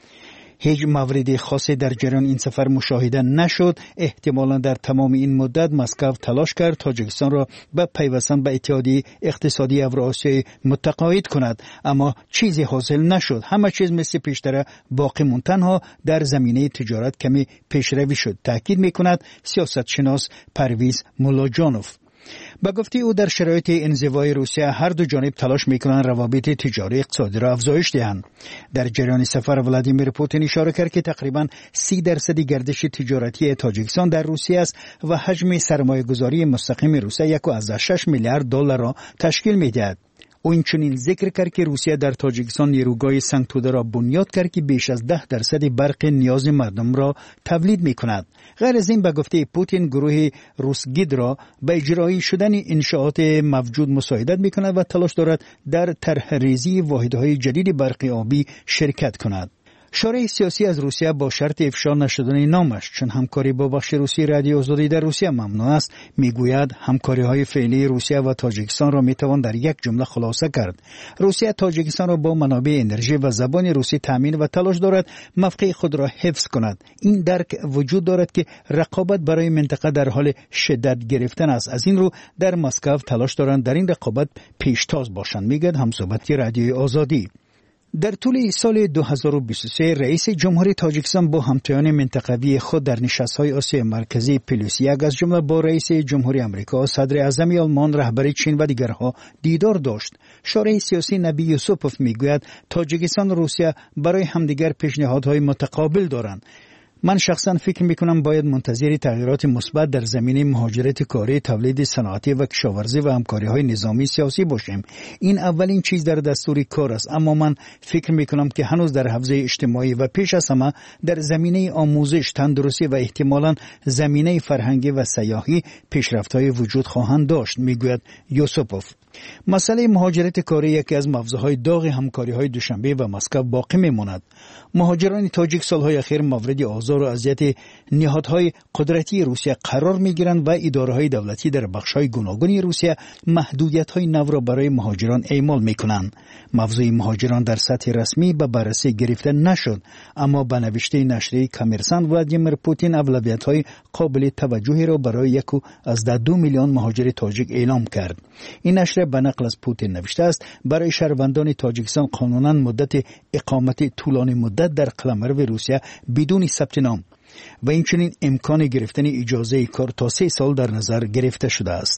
هیچ مورد خاصی در جریان این سفر مشاهده نشد. احتمالاً در تمام این مدت مسکو تلاش کرد تاجیکستان را به پیوستن به اتحادیه اقتصادی اوراسیایی متقاعد کند، اما چیزی حاصل نشد. همه چیز مثل پیشتر باقی ماند، تنها در زمینه تجارت کمی پیشروی شد، تاکید می‌کند سیاستشناس پرویز مولاجانوف. با گفته او در شرایط انزوای روسیه هر دو جانب تلاش میکنند روابط تجاری اقتصادی را افزایش دهند. در جریان سفر ولادیمیر پوتین اشاره کرد که تقریباً سی درصد گردش تجارتی تاجیکستان در روسیه است و حجم سرمایه گذاری مستقیم روسیه یک و شش میلیارد دلار را تشکیل میدهد. او اینچنین ذکر کرد که روسیه در تاجیکستان نیروگاه سنگ توده را بنیاد کرد که بیش از ده درصد برق نیاز مردم را تولید می کند. غیر از این به گفته پوتین گروه روسگید را به اجرایی شدن انشاءات موجود مساعدت می کند و تلاش دارد در طرح ریزی واحدهای جدید برق آبی شرکت کند. شورای سیاسی از روسیه با شرط افشا نشدن نامش چون همکاری با بخش روسی رادیو آزادی در روسیه ممنوع است، میگوید همکاری‌های فعلی روسیه و تاجیکستان را میتوان در یک جمله خلاصه کرد. روسیه تاجیکستان را با منابع انرژی و زبان روسی تامین و تلاش دارد موقع خود را حفظ کند. این درک وجود دارد که رقابت برای منطقه در حال شدت گرفتن است. از این رو در مسکو تلاش دارند در این رقابت پیشتاز باشند، میگوید همصحبتی رادیو آزادی. در طول سال دو هزار و بیست و سه رئیس جمهوری تاجیکستان با همتایان منطقوی خود در نشست‌های آسیا مرکزی پلوس یک از جمله با رئیس جمهوری آمریکا، صدر اعظم آلمان، رهبر چین و دیگرها دیدار داشت. شارح سیاسی نبی یوسپوف میگوید تاجیکستان و روسیه برای همدیگر پیشنهادهای متقابل دارند. من شخصا فکر میکنم باید منتظر تغییرات مثبت در زمینه مهاجرت کاری، تولید صنعتی و کشاورزی و همکاری‌های نظامی سیاسی باشیم. این اولین چیز در دستور کار است، اما من فکر میکنم که هنوز در حوزه اجتماعی و پیش از همه در زمینه آموزش، تندرستی و احتمالاً زمینه فرهنگی و سیاحی پیشرفت‌های وجود خواهند داشت، میگوید یوسپوف. مسئله مهاجرت کاری یکی از موضوعهای داغ همکاری‌های دوشنبه و مسکو باقی میماند. مهاجران تاجیک سالهای اخیر مورد آزار و اذیت نهادهای قدرتی روسیه قرار میگیرند و اداره‌های دولتی در بخش‌های گوناگون روسیه محدودیت‌های نو را برای مهاجران اعمال می‌کنند. موضوع مهاجران در سطح رسمی به بررسی گرفته نشد، اما به نوشته نشریه کامرسانت ولادیمیر پوتین اولویت‌های قابل توجهی را برای یک از دو میلیون مهاجر تاجیک اعلام کرد. این نشریه به نقل از پوتین نوشته است برای شهروندان تاجیکستان قانونا مدت اقامت طولانی مدت در قلمرو روسیه بدون ثبت نام و همچنین امکان گرفتن اجازه کار تا سه سال در نظر گرفته شده است.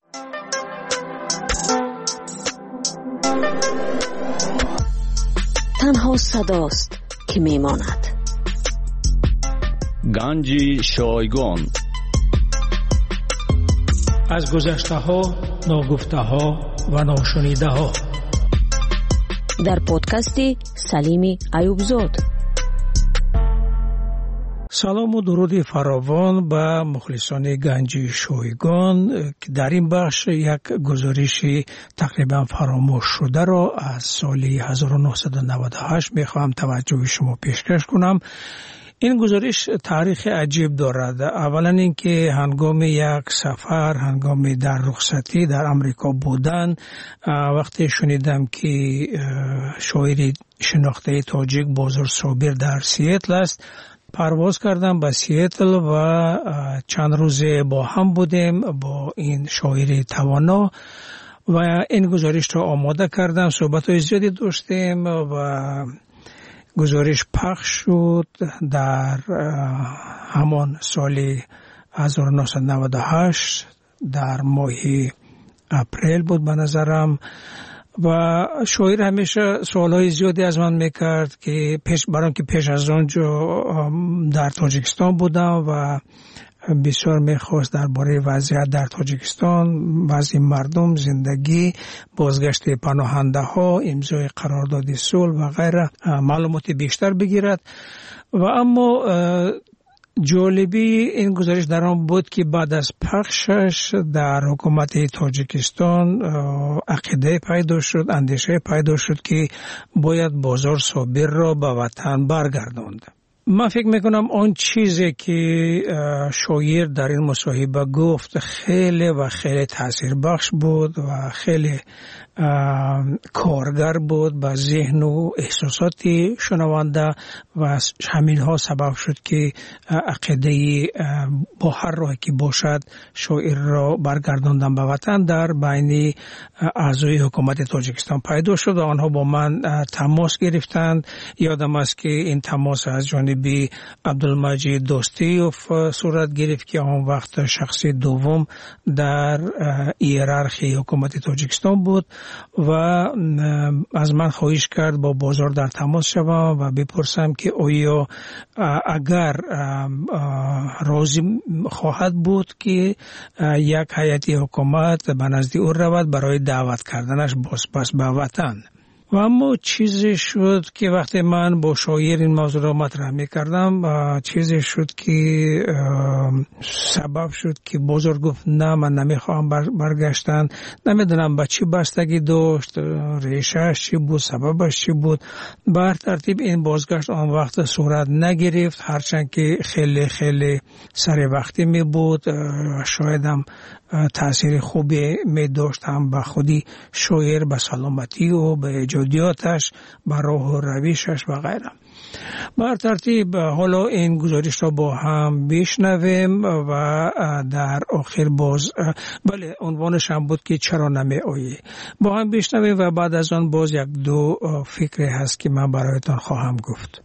تنها صداست که میماند. گنج شایگان از گذشته ها، ناگفته ها و ناشنیده ها در پادکستی سلیمی ایوبزاد. سلام و درود فراوان به مخلصان گنج شایگان که در این بخش یک گزارش تقریبا فراموش شده را از سال هزار و نهصد و نود و هشت میخواهم توجه شما پیشکش کنم. این گزارش تاریخ عجیب دارد. اولا اینکه هنگام یک سفر، هنگام در رخصتی در امریکا بودن، وقتی شنیدم که شاعر شناخته تاجیک بازار صابر در سیاتل است، پرواز کردم به سیاتل و چند روزه با هم بودیم با این شاعر توانا و این گزارش را آماده کردم. صحبت‌های زیادی داشتیم و گزارش پخش شد در همان سال هزار و نهصد و نود و هشت در ماه اپریل بود به نظرم. و شاعر همیشه سوالهای زیادی از من میکرد که پیش برام که پیش از آنجا در تاجیکستان بودم و بسیار میخواست درباره وضعیت در تاجیکستان، وضع مردم، زندگی، بازگشت پناهنده ها، امضای قرارداد صلح و غیره معلومات بیشتر بگیرد. و اما جالبی این گزارش در آن بود که بعد از پخشش در حکومت تاجیکستان عقیده پیدا شد، اندیشه پیدا شد که باید بازار صابر را به وطن برگرداند. من فکر میکنم آن چیزی که شاعر در این مصاحبه گفت خیلی و خیلی تأثیر بخش بود و خیلی کارگر بود به ذهن و احساسات شنونده و همین ها سبب شد که عقیده با هر راهی که باشد شاعر را برگرداندن به وطن در بین اعضای حکومت تاجیکستان پیدا شد و آنها با من تماس گرفتند. یادم است که این تماس از جانب عبدالمجید دوستیوف صورت گرفت که آن وقت شخص دوم در هیرارخی حکومت تاجیکستان بود و از من خواهش کرد با بازار در تماس شوم و بپرسم که آیا اگر راضی خواهد بود که یک هیئت حکومت به نزد او رود برای دعوت کردنش بازپس به وطن. و اما چیزی شد که وقتی من با شاعر این موضوع را مطرح می‌کردم، چیزی شد که سبب شد که بازار گفت نه من نمیخوام برگشتن. نمیدونم به چی بستگی داشت، ریشهش چی بود، سببش چی بود. بر ترتیب این بازگشت آن وقت صورت نگرفت، هرچند که خیلی خیلی سر وقتی می بود. شایدم تأثیر خوبی می داشت هم به خودی شاعر، به سلامتی و به ایجادیاتش، به راه و رویشش و غیره. بر ترتیب حالا این گزارش را با هم بشنویم و در آخر باز بله عنوانش هم بود که چرا نمی آیی، با هم بشنویم و بعد از آن باز یک دو فکری هست که من برایتان خواهم گفت.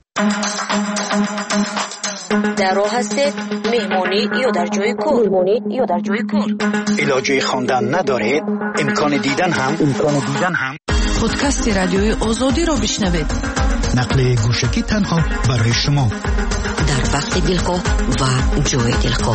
در راه هستید مهمانی یا در جای کار، مهمانی یا در جای کار، علاجه خواندن ندارید، امکان دیدن هم امکان دیدن هم پادکست رادیوی آزادی را بشنوید. نقل گوشکی تنها برای شما در وقت دلخواه و جای دلخواه.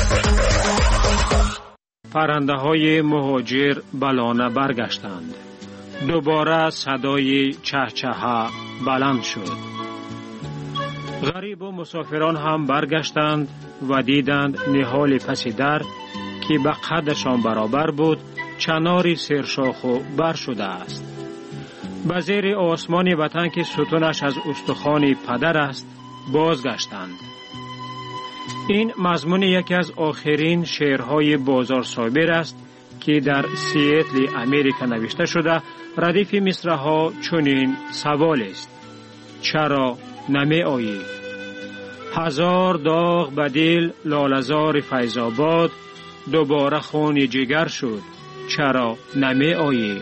پرنده های مهاجر بلانه برگشتند. دوباره صدای چهچه بلند شد. غریب و مسافران هم برگشتند و دیدند نهال پس در که به قدشان برابر بود چناری سرشاخ و بر شده است. به زیر آسمان وطن که ستونش از استخوان پدر است بازگشتند. این مضمون یکی از آخرین شعرهای بازار صابر است که در سیاتل امریکا نوشته شده. ردیف مصرع‌ها چنین سوال است: چرا نمی آیی؟ هزار داغ بدیل لالزار فیض‌آباد، دوباره خون جگر شد، چرا نمی آیی؟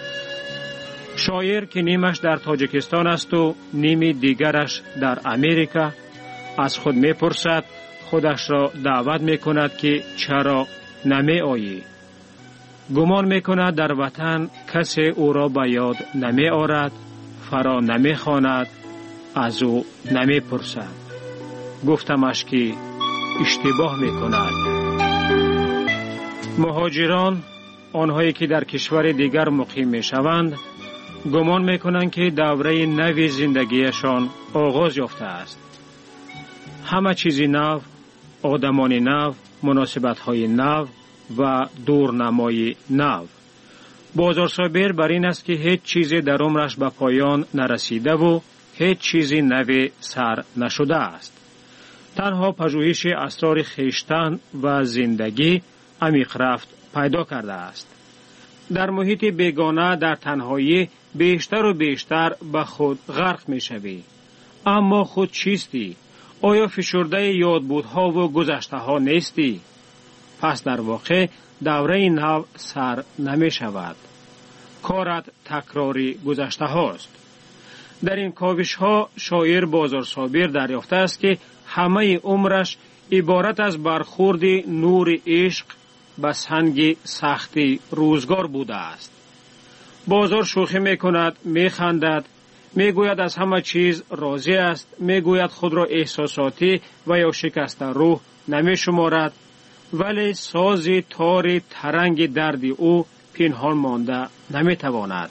شاعر که نیمش در تاجیکستان است و نیمی دیگرش در امریکا از خود می پرسد، خودش را دعوت می کند که چرا نمی آیی؟ گمان می کند در وطن کسی او را به یاد نمی آرد، فرا نمی خواند، از او نمی پرسد. گفتمش که اشتباه می کند. مهاجران، آنهایی که در کشور دیگر مقیم می شوند، گمان می کنند که دوره نوی زندگیشان آغاز یافته است. همه چیزی نو، آدمان نو، مناسبت های نو و دورنمای نو. بازار صابر بر این است که هیچ چیزی در عمرش به پایان نرسیده و هیچ چیزی نوی سر نشده است. تنها پژوهش اسرار خویشتن و زندگی عمیق رفت پیدا کرده است. در محیط بیگانه در تنهایی بیشتر و بیشتر به خود غرق می شوی. اما خود چیستی؟ آیا فشرده یادبودها و گذشته ها نیستی؟ پس در واقع دوره نو سر نمی شود. کارت تکراری گذشته هاست. در این کاوش ها شاعر بازار صابر دریافته است که همه عمرش عبارت از برخورد نور عشق به سنگ سختی روزگار بوده است. بازار شوخی می کند، می خندد، می گوید از همه چیز راضی است، می گوید خود را احساساتی و یا شکسته روح نمی شمارد، ولی ساز تار ترنگ درد او پنهان مانده نمی تواند.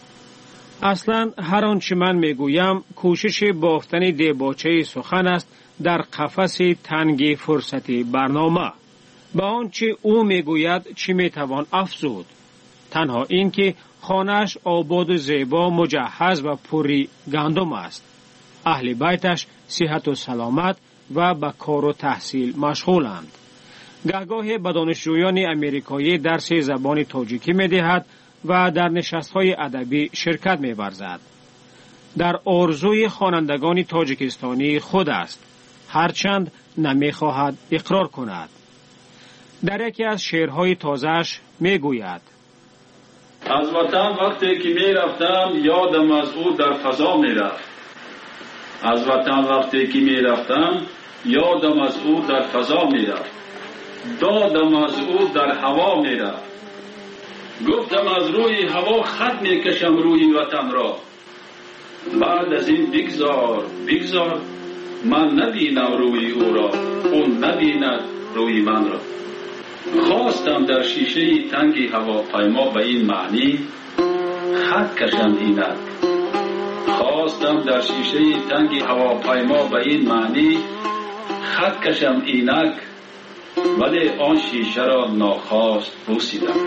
اصلا هر آنچه من می گویم کوشش بافتن دیباچه سخن است در قفس تنگ فرصتی برنامه. به آنچه او می گوید چی می توان افزود؟ تنها این که خانه‌اش آباد و زیبا، مجهز و پری گندم است. اهل بیتش صحت و سلامت و به کار و تحصیل مشغولند. گهگاه به دانشجویان امریکایی درس زبان تاجیکی می دهد و در نشست‌های ادبی شرکت می ورزد. در آرزوی خوانندگان تاجیکستانی خود است، هرچند نمی خواهد اقرار کند. در یکی از شعرهای تازه‌اش می گوید: از وطن وقتی که می رفتم یادم از او در فضا می رفت. از وطن وقتی که می رفتم یادم از او در فضا می رفت. دادم از او در هوا می رفت. گفتم از روی هوا خط می کشم روی وطن را. بعد از این بگذار بگذار من نبینم روی او را، اون نبیند روی من را. خواستم در شیشه تنگی هواپیما به این معنی خط کشم اینک. خواستم در شیشه تنگی هواپیما به این معنی خط کشم اینک، ولی آن شیشه را ناخواست بوسیدم.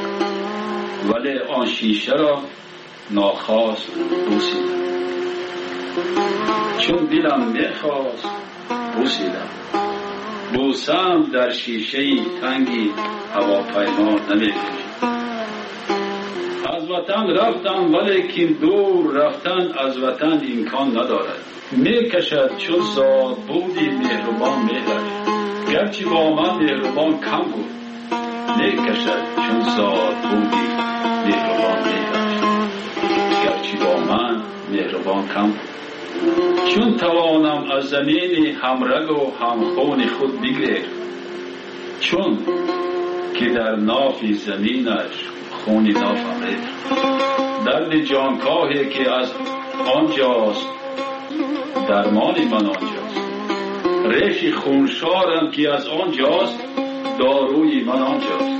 ولی آن شیشه را ناخواست بوسیدم. چون دلم میخواست بوسیدم. بوسم در شیشه تنگی هواپیما نمی‌کشید. از وطن رفتم ولیکن دور رفتن از وطن امکان ندارد. میکشد چون زاد بودی مهربان مهرش، گرچه با من مهربان کم بود. میکشد چون زاد بودی مهربان مهرش، گرچه با من مهربان کم بود. چون توانم از زمین همرگ و همخون خود بگرفت، چون که در ناف زمینش خونی نافم ریخت. درد جانکاهی که از آنجاست درمان من آنجاست. ریش خونشارم که از آنجاست داروی من آنجاست.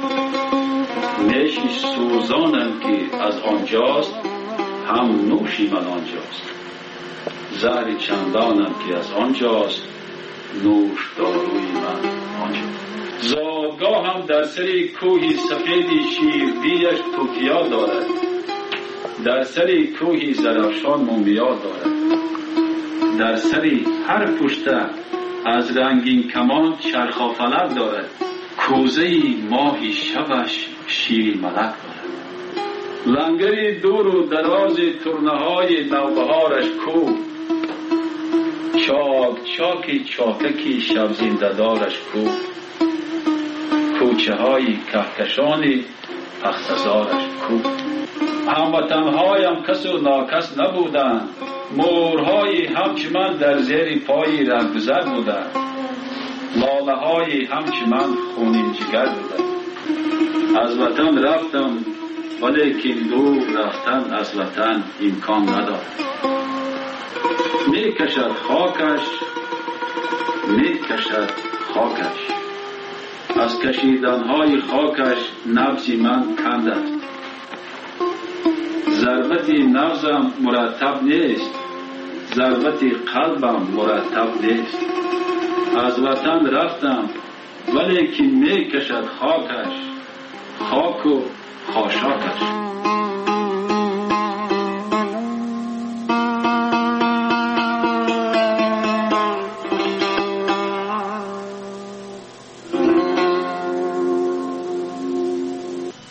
نیشی سوزانم که از آنجاست هم نوشی من آنجاست. زهر چندانم که از آنجاست نوش داروی من آنجاست. زادگاه هم در سری کوهی سفیدی شیردیش توتیا دارد. در سری کوهی زرافشان مومیا دارد. در سری هر پشته از رنگین کمان چرخافلک دارد. کوزه‌ای ماهی شبش شیر ملک دارد. لنگری دور و دراز ترنه‌های نوبهارش کو، چاک چاکی چاککی شب زنده‌دارش کو. کوچه های کهکشانی اختزارش کو. هموطنهایم کس و ناکس نبودند، مورهای همچه من در زیر پای رهگذر بودند. لاله های همچه من خونین جگر بودند. از وطن رفتم ولیکن دور رفتن از وطن امکان ندارد. می کشد خاکش می کشد خاکش. از کشیدنهای خاکش نبض من کند است. ضربت نبضم مرتب نیست، ضربت قلبم مرتب نیست. از وطن رفتم ولیکن می کشد خاکش، خاک و خاشاکش.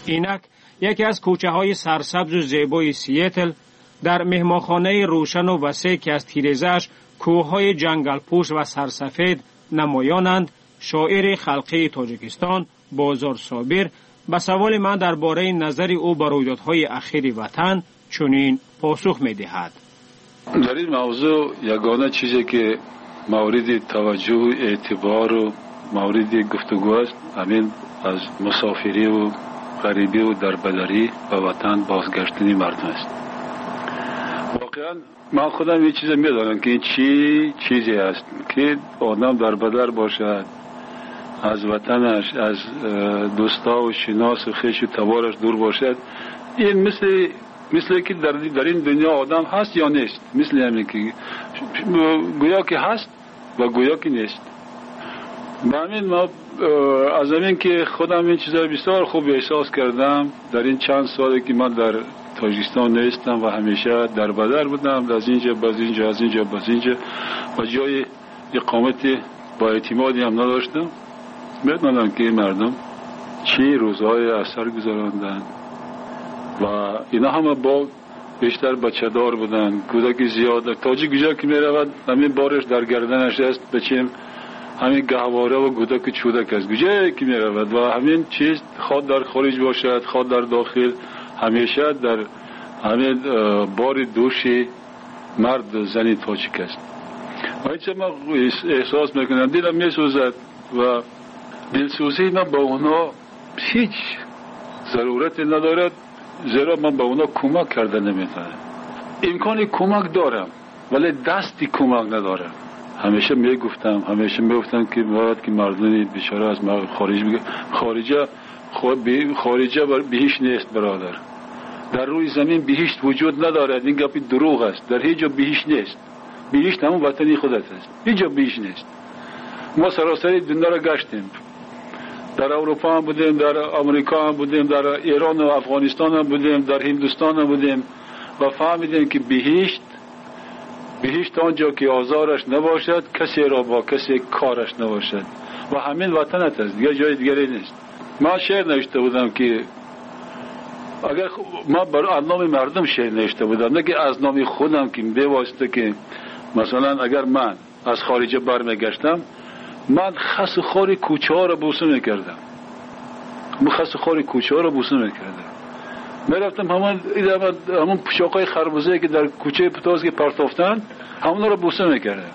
اینک یکی از کوچه های سرسبز و زیبای سیاتل در مهمانخانه روشن و وسیع که از تیره‌اش کوههای جنگل پوش و سرسفید نمایانند، شاعر خلقی تاجیکستان بازار صابر به سوال من درباره نظر او بر رویدادهای اخیر وطن چنین پاسخ می‌دهد. در این موضوع یگانه چیزی که مورد توجه و اعتبار و مورد گفتگو است همین از مسافری و غریبی و دربدری به وطن بازگشتن مردم است. واقعا من خودم یه چیز میدانم که این چی چیزی است که آدم دربدر باشد، از وطنش، از دوستا و شناس و خویش و تبارش دور باشد. این مثل مثل که در, در این دنیا آدم هست یا نیست، مثل همین که گویا که هست و گویا که نیست. همین ما از همین که خودم این چیزا بسیار خوب احساس کردم در این چند سالی که من در تاجیکستان نیستم و همیشه در بدر بودم، از اینجا باز اینجا از اینجا باز اینجا و جای اقامت با اعتمادی هم نداشتم. میدونم که مردم چی روزهای اثر گذراندن و اینا همه با بیشتر بچه دار بودن، کودک زیاد. تاجیک گوجا که میرود همین بارش در گردنش است، بچیم همین گهواره و کودک چودک است گوجا که میرود و همین چیز خود در خارج باشد خود در داخل همیشه در همین بار دوشی مرد زنی تاجیک است. و اینچه من احساس میکنم دلم میسوزد و دلسوزی من با اونا هیچ ضرورت ندارد، زیرا من با اونا کمک کرده نمیتونم. امکان کمک دارم ولی دستی کمک ندارم. همیشه میگفتم همیشه میگفتم که باید که مردم بیچاره از خارج بگه خارجه خارجه بهشت نیست برادر. در روی زمین بهشت وجود ندارد. این گپی دروغ است. در هیچ جا بهشت نیست. بهشت همون وطنی خودت است. هیچ جا بهشت نیست. ما سراسر دنیا را گشتیم. در اروپا هم بودیم، در امریکا هم بودیم، در ایران و افغانستان هم بودیم، در هندوستان هم بودیم و فهمیدیم که بهشت بهشت آنجا که آزارش نباشد، کسی را با کسی کارش نباشد و همین وطنت است، دیگه جای دیگری نیست. من شعر نوشته بودم که اگر ما بر از نام مردم شعر نوشته بودم، نه که از نام خودم که به واسطه که مثلا اگر من از خارجه برمیگشتم من خس و خار کوچه ها را بوسه میکردم. من خس و خار کوچه ها را بوسه میکردم. میرفتم همون همون پوشاقای خربوزه که در کوچه پتاز که پرتافتن همون را بوسه میکردم.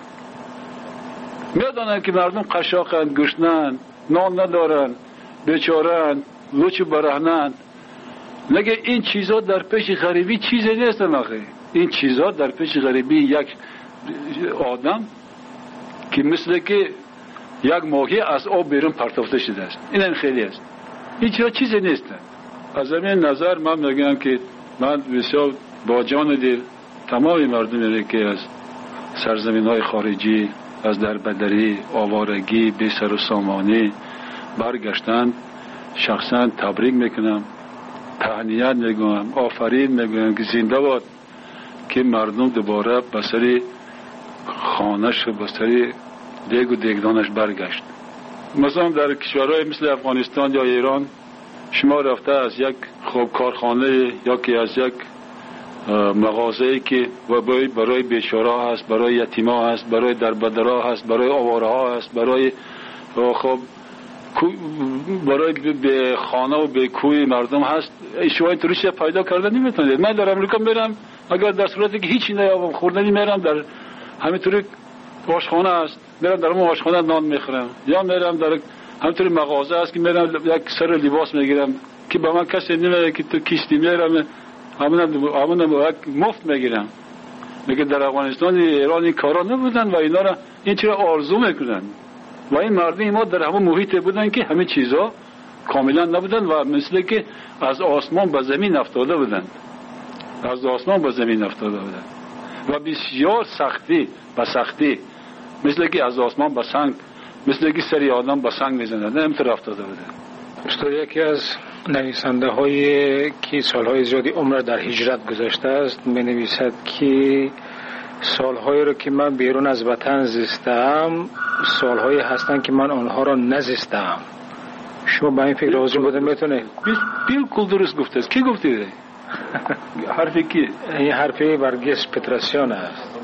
میدونن که مردم قشاقند، گشنن، نان ندارن، بیچارن، لوچ برهنن. نگه این چیزا در پیش غریبی چیزی نیستن آخه. این چیزا در پیش غریبی یک آدم که مثل که یک ماهی از آب بیرون پرتافته شده است. این خیلی است. این چیزا چیزی نیستن. از همین نظر من میگم که من بسیار با جان دل تمام مردمی که از سرزمین های خارجی، از دربدری، آوارگی، بی سر و سامانی برگشتند شخصا تبریک میکنم، تهنیت میگم، آفرین میگم که زنده باد که مردم دوباره به سر خانش و به سر دیگ و دیگدانش برگشت. مثلا در کشورهای مثل افغانستان یا ایران شما رفته از یک خوب کارخانه یا که از یک مغازه‌ای که برای بیچاره هست، برای یتیما هست، برای دربدرها هست، برای آوارها هست، برای خب برای به خانه و به کوی مردم هست، شما این طوریش پیدا کردن نمیتونید. من در امریکا میرم اگر در صورتی که هیچی نیابم خوردنی میرم در همینطوری آشخانه است، میرم در اون آشخانه نان میخورم، یا میرم در همینطوری مغازه است که میرم یک سر لباس میگیرم که به من کسی نمیگه که تو کیستی، میرم همون همون مفت میگیرم. میگه در افغانستان ایران این کارا نبودن و اینا را این چیزا آرزو میکنن و این مردم ما در همون محیط بودن که همه چیزا کاملا نبودن و مثل که از آسمان به زمین افتاده بودن، از آسمان به زمین افتاده بودن و بسیار سختی به سختی مثل که از آسمان به سنگ، مثل که سری آدم به سنگ میزنن همینطور افتاده بودن. استاد یکی از نویسنده هایی که سالهای زیادی عمر در هجرت گذاشته است می نویسد که سالهایی رو که من بیرون از وطن زیستم سالهایی هستند که من آنها را نزیستم. شما با این فکر راضی بودن میتونه؟ بالکل درست گفته است. کی گفته؟ حرفی کی؟ این حرفی برگس پتراسیون است.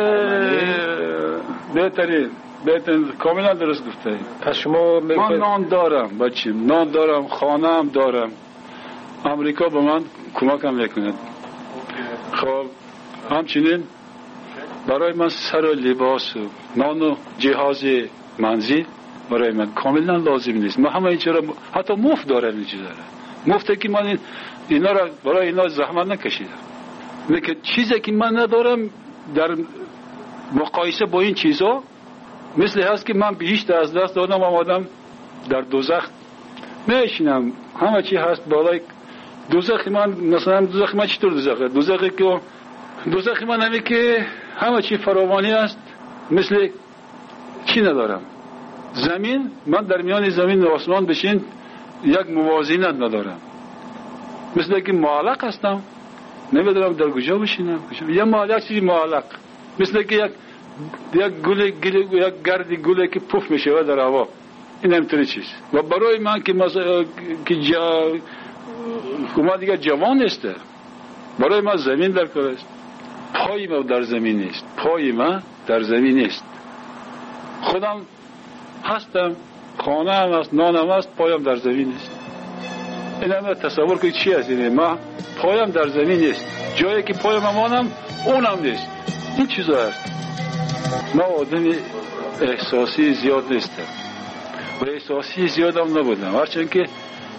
بهترین بهترین کاملا درست گفته. پس شما من نان دارم بچه، نان دارم، خانه هم دارم. امریکا به من کمکم میکند. خب همچنین برای من سر و لباس و نان و جهاز منزل برای من کاملا لازم نیست. من همه اینجا حتی مفت دارم اینجا دارم. مفته که من اینا را برای اینا زحمت نکشیدم. لیکن چیزی که من ندارم در مقایسه با این چیزا مثل هست که من بیشتر از دست دادم آمدم در دوزخ میشینم. همه چی هست بالای دوزخ. من مثلا دوزخ من چطور دوزخه؟ دوزخی که دوزخ من همی که همه چی فراوانی است. مثل چی ندارم؟ زمین، من در میان زمین و آسمان بشین یک موازینت ندارم. مثل که معلق هستم، نمیدونم در کجا بشینم. یه معلق چیزی معلق، مثل که یک یک گل گل یک گردی گله که پف میشه در هوا. این همینطوری چیز. و برای من که مثلا که جا ما دیگه جوان است، برای من زمین در کار است. پای ما در زمین نیست. پای ما در زمین نیست. خودم هستم، خانه هم هست، نانم هست، پایم در زمین نیست. این همه تصور که چی هست؟ اینه ما پایم در زمین نیست. جایی که پایم مانم اونم نیست. این چیزا هست. ما آدم احساسی زیاد نیستم و احساسی زیاد هم نبودم. هرچند که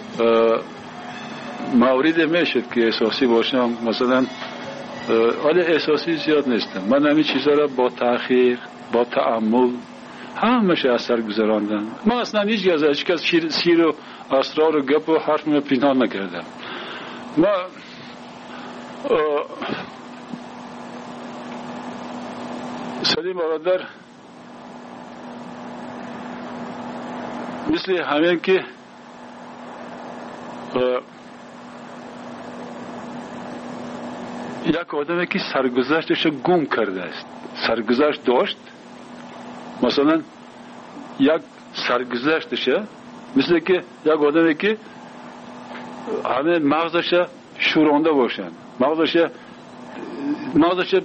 مورد میشد که احساسی باشم، مثلا ولی احساسی زیاد نیستم. من همین چیزا را با تأخیر، با تأمل همشه اثر گذراندم. من اصلا هیچ از هیچ کس سیر و اسرار و گپ و حرف من پنهان نکردم. ما سلیم برادر مثل همین که یک آدمی که سرگذشتش گم کرده است، سرگذشت داشت، مثلا یک سرگذشتش مثل که یک آدمی که همه مغزش شورانده باشن، مغزش مغزش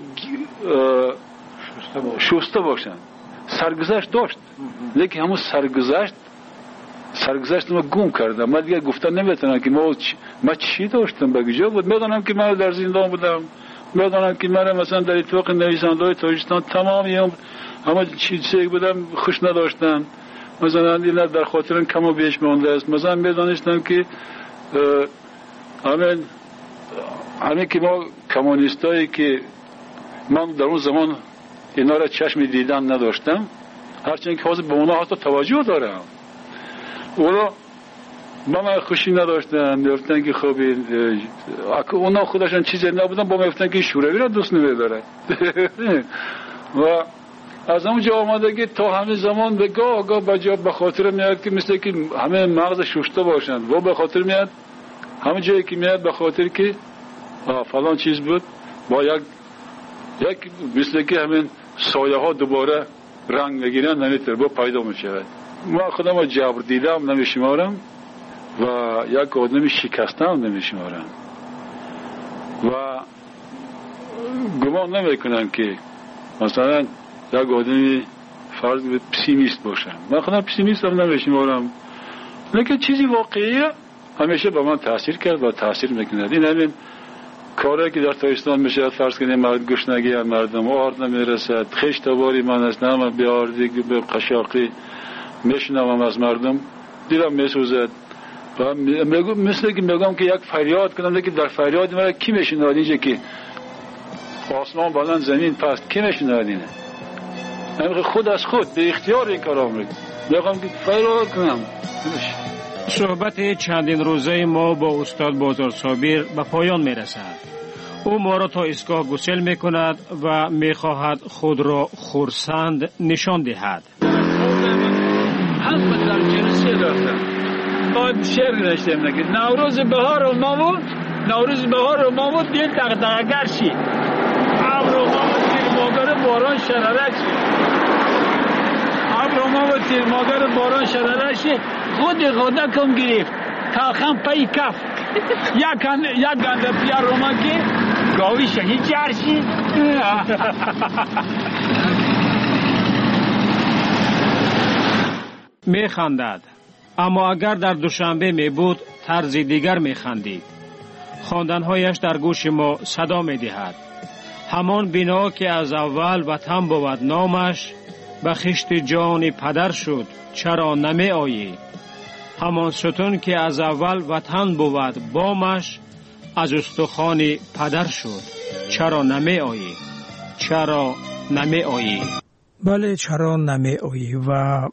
شسته باشن. سرگذشت داشت، لیکن همون سرگذشت سرگذشت ما گم کردم. من دیگه گفتن نمیتونم که ما ما چی داشتم بگیجا بود. میدونم که من در زندان بودم، میدونم که من مثلا در اتفاق نویسنده تاجیکستان تمامی هم همه چیزی بودم خوش نداشتن. مثلا اینا در خاطرم کم و بیش مونده است. مثلا میدونستم که همین همین که ما کمونیستایی که من در اون زمان اینا را چشم دیدن نداشتم، هرچند که حاضر به اونا حتی توجه دارم، اونا با من خوشی نداشتن. میگفتن که خب اونا خودشان چیزی نبودن، با من گفتن که شوروی را دوست نمیداره. و از اونجا آمده که تا همه زمان به گاه گاه بجا به خاطر میاد که مثل که همه مغز شسته باشن و به خاطر میاد همه جایی که میاد به خاطر که فلان چیز بود، با یک یک مثل که همین سایه ها دوباره رنگ میگیرن، نمیتر با پیدا میشود. ما خودم جبر دیدم نمیشمارم و یک آدمی شکستم نمیشمارم و گمان نمیکنم که مثلا یک آدمی فرض به پسیمیست باشم. من خودم پسیمیست هم نمیشمارم، لیکن چیزی واقعیه همیشه با من تاثیر کرد و تاثیر میکند. این همین کاری که در تاجیکستان میشه، فرض کنیم مرد گشنگی مردم آرد نمیرسد، خشت باری من است، نه به آردی به قشاقی میشنوم از مردم، دیرم میسوزد و مثل که میگم که یک فریاد کنم، لیکن در فریاد من کی میشنواد؟ اینجا که آسمان بلند زمین پست، کی میشنواد؟ اینه من خود از خود به اختیار این کارا میکنم، میگم که فریاد کنم. صحبت چندین روزه ما با استاد بازار صابر به پایان میرسد. او ما را تا ایستگاه گسل میکند و میخواهد خود را خرسند نشان دهد. هم در جلسه داشتم باید شعر نشتیم نگید نوروز بهار و مامود، نوروز بهار و مامود دیل دغدغه‌گر شی، ابر و مامود دیل مادر باران شرارت شی، ابر روما و تیرماگر باران شرارش خود خدا کم گرفت تا خم پای کف یک یک گنده پیا روما که گاوی شهید چرشی می خندد، اما اگر در دوشنبه می بود طرز دیگر می خندید. خواندنهایش در گوش ما صدا می دهد. همان بنا که از اول وطن بود نامش، به خشت جان پدر شد چرا نمی آیی؟ همان ستون که از اول وطن بود بامش، از استخوان پدر شد چرا نمی آیی؟ چرا نمی آیی؟ بله چرا نمی آیی؟ و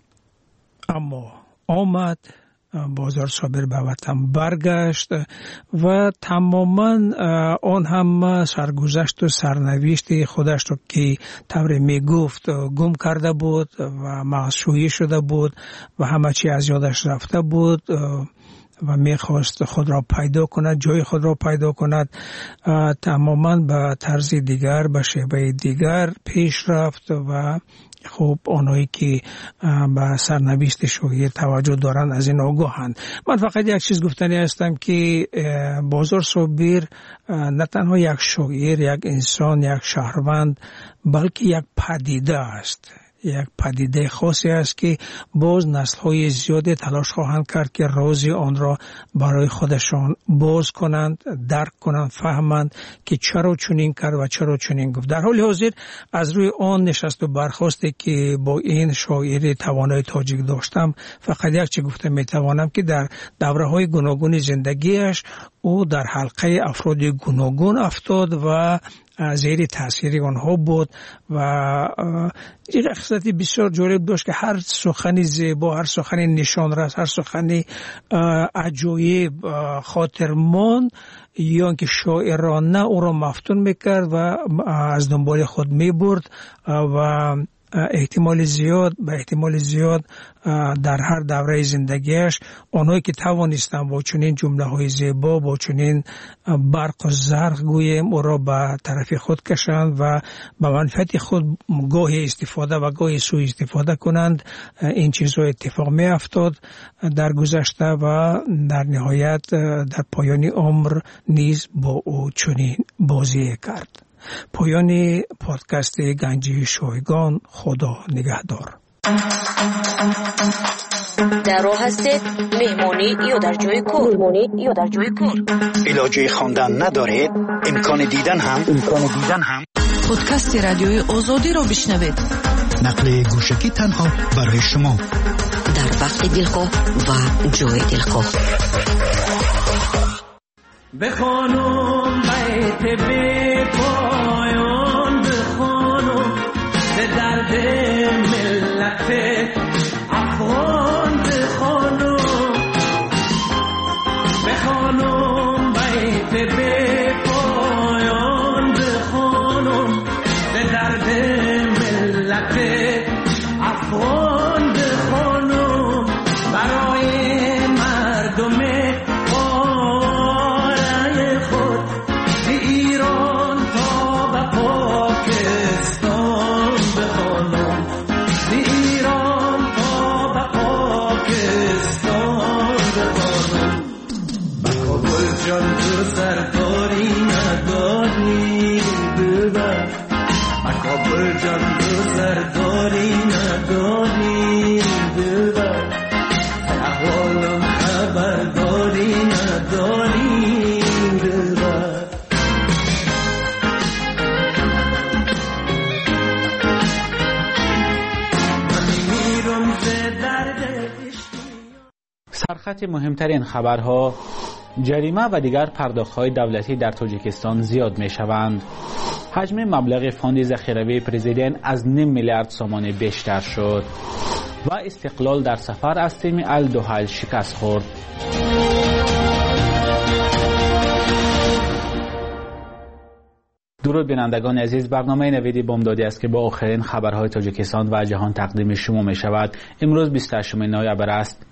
اما آمد، بازار صابر به وطن برگشت و تماما آن هم سرگذشت و سرنوشت خودش رو که طور می گفت گم کرده بود و معصویه شده بود و همه چی از یادش رفته بود و میخواست خود را پیدا کند، جای خود را پیدا کند، تماما به طرز دیگر، به شیوه دیگر پیش رفت و خب آنهایی که به سرنوشت شوی توجه دارن از این آگاهند. من فقط یک چیز گفتنی هستم که بازار صابر نه تنها یک شاعر، یک انسان، یک شهروند، بلکه یک پدیده است، یک پدیده خاصی است که باز نسل‌های زیادی تلاش خواهند کرد که راز آن را برای خودشان باز کنند، درک کنند، فهمند که چرا چنین کرد و چرا چنین گفت. در حال حاضر از روی آن نشست و برخاستی که با این شاعر توانای تاجیک داشتم، فقط یک چی گفته میتوانم که در دوره‌های گوناگون زندگیش او در حلقه افراد گوناگون افتاد و زیر تاثیر آنها بود و این خصلت بسیار جالب داشت که هر سخن زیبا، هر سخن نشانرس، هر سخن عجایب خاطرمان یا اینکه شاعرانه او را مفتون میکرد و از دنبال خود میبرد و احتمال زیاد به احتمال زیاد در هر دوره زندگیش آنهایی که توانستند با چنین جمله های زیبا، با چنین برق و زرق گویم او را به طرف خود کشند و به منفعت خود گاهی استفاده و گاهی سوء استفاده کنند، این چیزها اتفاق می افتاد در گذشته و در نهایت در پایان عمر نیز با او چنین بازی کرد. پایان پادکست گنجی شایگان. خدا نگهدار. در راه هستید مهمانی یا در جای کار؟ مهمانی یا در جای کار؟ علاجه خواندن ندارید؟ امکان دیدن هم امکان دیدن هم پادکست رادیوی آزادی را بشنوید. نقل گوشکی تنها برای شما در وقت دلخواه و جای دلخواه. بخوانم بیت بی پایان، بخوانم به درد ملت افغان، بخوانم بخوانم بیت بی پایان، بخوانم به درد ملت افغان، بخوانم برای مردم سرخط مهمترین خبرها: جریمه و دیگر پرداخت‌های دولتی در تاجیکستان زیاد می‌شوند. حجم مبلغ فاند ذخیروی پرزیدنت از نیم میلیارد سومانی بیشتر شد و استقلال در سفر از تیم الدوحل شکست خورد. درود بینندگان عزیز، برنامه نویدی بامدادی است که با آخرین خبرهای تاجیکستان و جهان تقدیم شما می شود. امروز بیست و هشتم نوامبر است.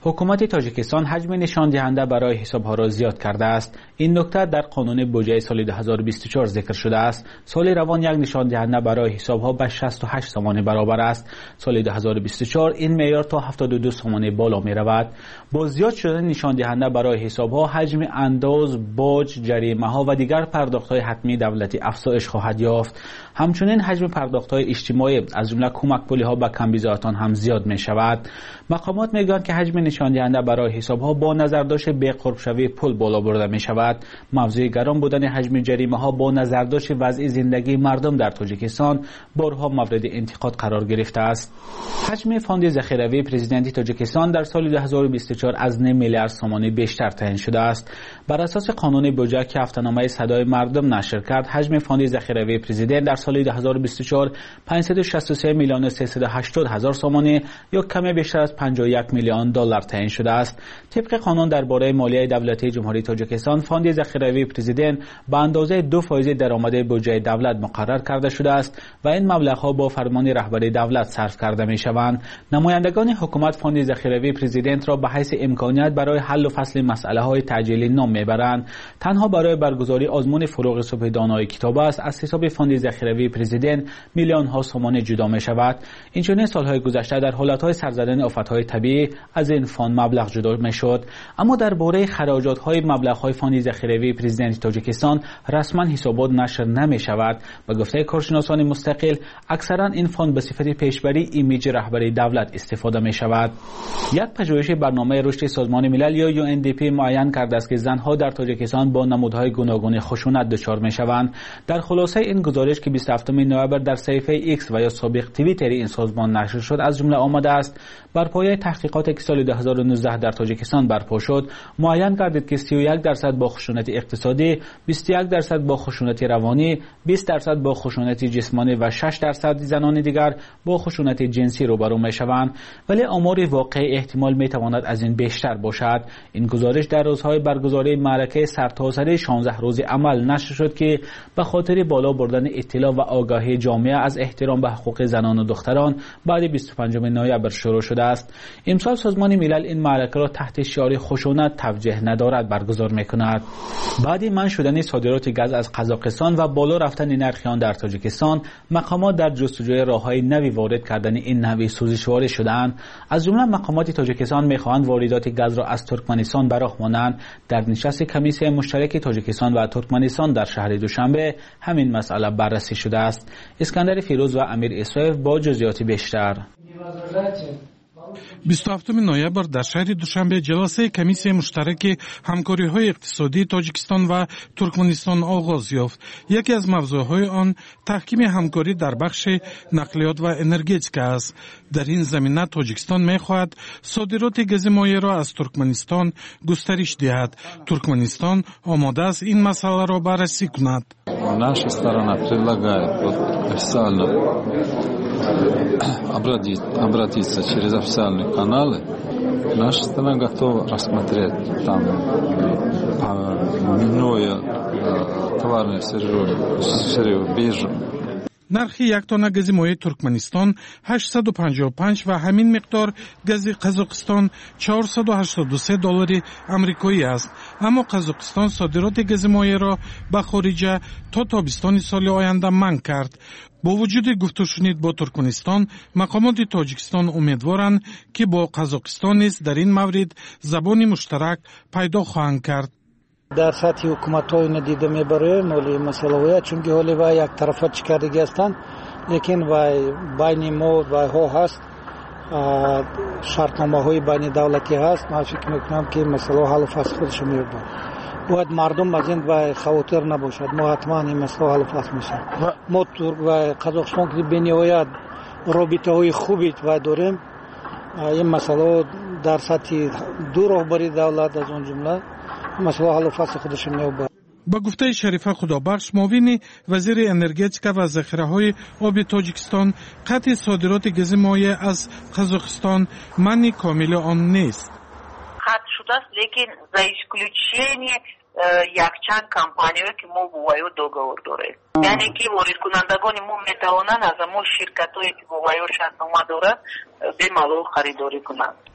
حکومت تاجیکستان حجم نشان دهنده برای حسابها را زیاد کرده است. این نکته در قانون بودجه سال دو هزار و بیست و چهار ذکر شده است. سال روان یک نشان دهنده برای حسابها به شصت و هشت سامانه برابر است. سال دو هزار و بیست و چهار این معیار تا هفتاد و دو سامانه بالا می رود. با زیاد شدن نشان دهنده برای حسابها، حجم انداز، باج، جریمه ها و دیگر پرداخت های حتمی دولتی افزایش خواهد یافت. همچنین حجم پرداخت های اجتماعی از جمله کمک پولی ها به کمبیزاتان هم زیاد می شود. مقامات می گویند که حجم نشان دهنده برای حساب ها با نظر داشت به قرب شوی پول بالا برده می شود. موضوع گران بودن حجم جریمه ها با نظر داشت وضع زندگی مردم در تاجیکستان بارها مورد انتقاد قرار گرفته است. حجم فاند ذخیروی پرزیدنتی تاجیکستان در سال دو هزار و بیست و چهار از نیم میلیارد سامانه بیشتر تعیین شده است. بر اساس قانون بودجه که هفته‌نامه صدای مردم نشر کرد، حجم فاند ذخیروی پرزیدنت در سال دو هزار و بیست و چهار پانصد و شصت و سه میلیون و سیصد و هشتاد هزار سامانه یا کمی بیشتر از پنجاه و یک میلیون دلار تعیین شده است. طبق قانون درباره مالیه دولتی جمهوری تاجیکستان، فاند ذخیروی پرزیدنت به اندازه دو فیصد درآمد بودجه دولت مقرر کرده شده است و این مبلغ‌ها با فرمان رهبری دولت صرف کرده می‌شوند. نمایندگان حکومت فاند ذخیروی پرزیدنت را به حیث امکانیت برای حل و فصل مسئله‌های تعجیلی نام می‌برند. تنها برای برگزاری آزمون فروغ صبح دانای کتاب است از حساب فاند ذخیروی پرزیدنت میلیون ها سامانه جدا می‌شود. اینچنین سال‌های گذشته در حالت‌های سرزدن آفت‌های طبیعی از این فاند مبلغ جدا می‌شد. اما درباره خراجات‌های مبلغ‌های فاند ذخیروی پرزیدنت تاجیکستان رسما حسابات نشر نمی‌شود. به گفته کارشناسان مستقل، اکثرا این فاند به صفت پیشبری ایمیج رهبری دولت استفاده می‌شود. یک پژوهش برنامه رشد سازمان ملل یا یو ان دی پی معین کرده است که زن‌ها در تاجیکستان با نمودهای گوناگون خشونت دچار می‌شوند. در خلاصه این گزارش که بیست و هفتم نوامبر در صفحه ایکس و یا سابق توییتر این سازمان نشر شد از جمله آمده است بر پایه تحقیقاتی که سال دو هزار و نوزده در تاجیکستان برپا شد، معین گردید که سی و یک درصد با خشونت اقتصادی، بیست و یک درصد با خشونت روانی، بیست درصد با خشونت جسمانی و شش درصد زنان دیگر با خشونت جنسی روبرو می‌شوند. ولی آمار واقعی احتمال می‌تواند از این بیشتر باشد. این گزارش در روزهای برگزاری معرکه سرتاسر شانزده روز عمل نشر شد که به خاطر بالا بردن اطلاع و آگاهی جامعه از احترام به حقوق زنان و دختران بعد بیست و پنجم نوامبر شروع شده است. امسال سازمان ملل این معرکه را تحت شعار خشونت توجیه ندارد برگزار می‌کند. بعد منع شدن صادرات گاز از قزاقستان و بالا رفتن نرخ آن در تاجیکستان، مقامات در جستجوی راه‌های نوی وارد کردن این نوع سوزشواری شدند. از جمله مقامات تاجیکستان می‌خواهند واردات گاز را از ترکمنستان به راه مانند. در نشست کمیسیون مشترک تاجیکستان و ترکمنستان در شهر دوشنبه همین مسئله بررسی شده است. اسکندر فیروز و امیر اسرائیل با جزئیات بیشتر. بیست و هفتم نوامبر در شهر دوشنبه جلسه کمیسیون مشترک همکاری‌های اقتصادی تاجیکستان و ترکمنستان آغاز یافت. یکی از موضوعهای آن تحکیم همکاری در بخش نقلیات و انرژتیک است. در این زمینه تاجیکستان می‌خواهد صادرات گاز مایع را از ترکمنستان گسترش دهد. ترکمنستان آماده است این مسئله را بررسی کند. Наша сторона предлагает официально обратиться через официальные каналы. Наша страна готова рассмотреть там минуя товарные сырье биржу. нархи як тонна гази моеъ туркманистон ҳаштсад و پنجاه و پنج و ҳамин миқдор гази қазоқистон чаҳорсаду ҳаштоду се доллари амрикоӣ аст. аммо қазоқистон содироти гази моеъро ба хориҷа то тобистони соли оянда манъ кард. бо вуҷуди гуфтушунид бо туркманистон, мақомоти тоҷикистон умедворанд ки бо қазоқистон низ дар ин маврид забони муштарак пайдо хоҳанд кард. در سطح حکومت های ندیده میبره مولی مسئله های چونکه حالی و یک طرفت چکردگی هستند لیکن و بین ما و ها هست شرطنامه های بین دولتی هست. من فکر میکنم که مسئله حل و فصل خودش میبره باید مردم از این و خواطر نباشد. ما حتما این مسئله حل و فصل میشه. ما ترک و قزاقستان که بینیوید رابطه های خوبی و داریم. این مسئله در سطح دو راهبری دولت از اون جمله مسئله حل و فصل خودش میبره. با گفته شریفه خدابخش معاون وزیر انرژتیک و ذخیره‌های آب تاجیکستان، قطع صادرات گاز مایع از قزاقستان معنی کامل آن نیست. قطع شده است لیکن за исключение یک چند کمپانی‌ای که ما با وایو договор داریم. یعنی که وارد کنندگان ما میتوانند از ما شرکت‌هایی که با وایو شرطنامه دارند به مبلغ خریداری کنند.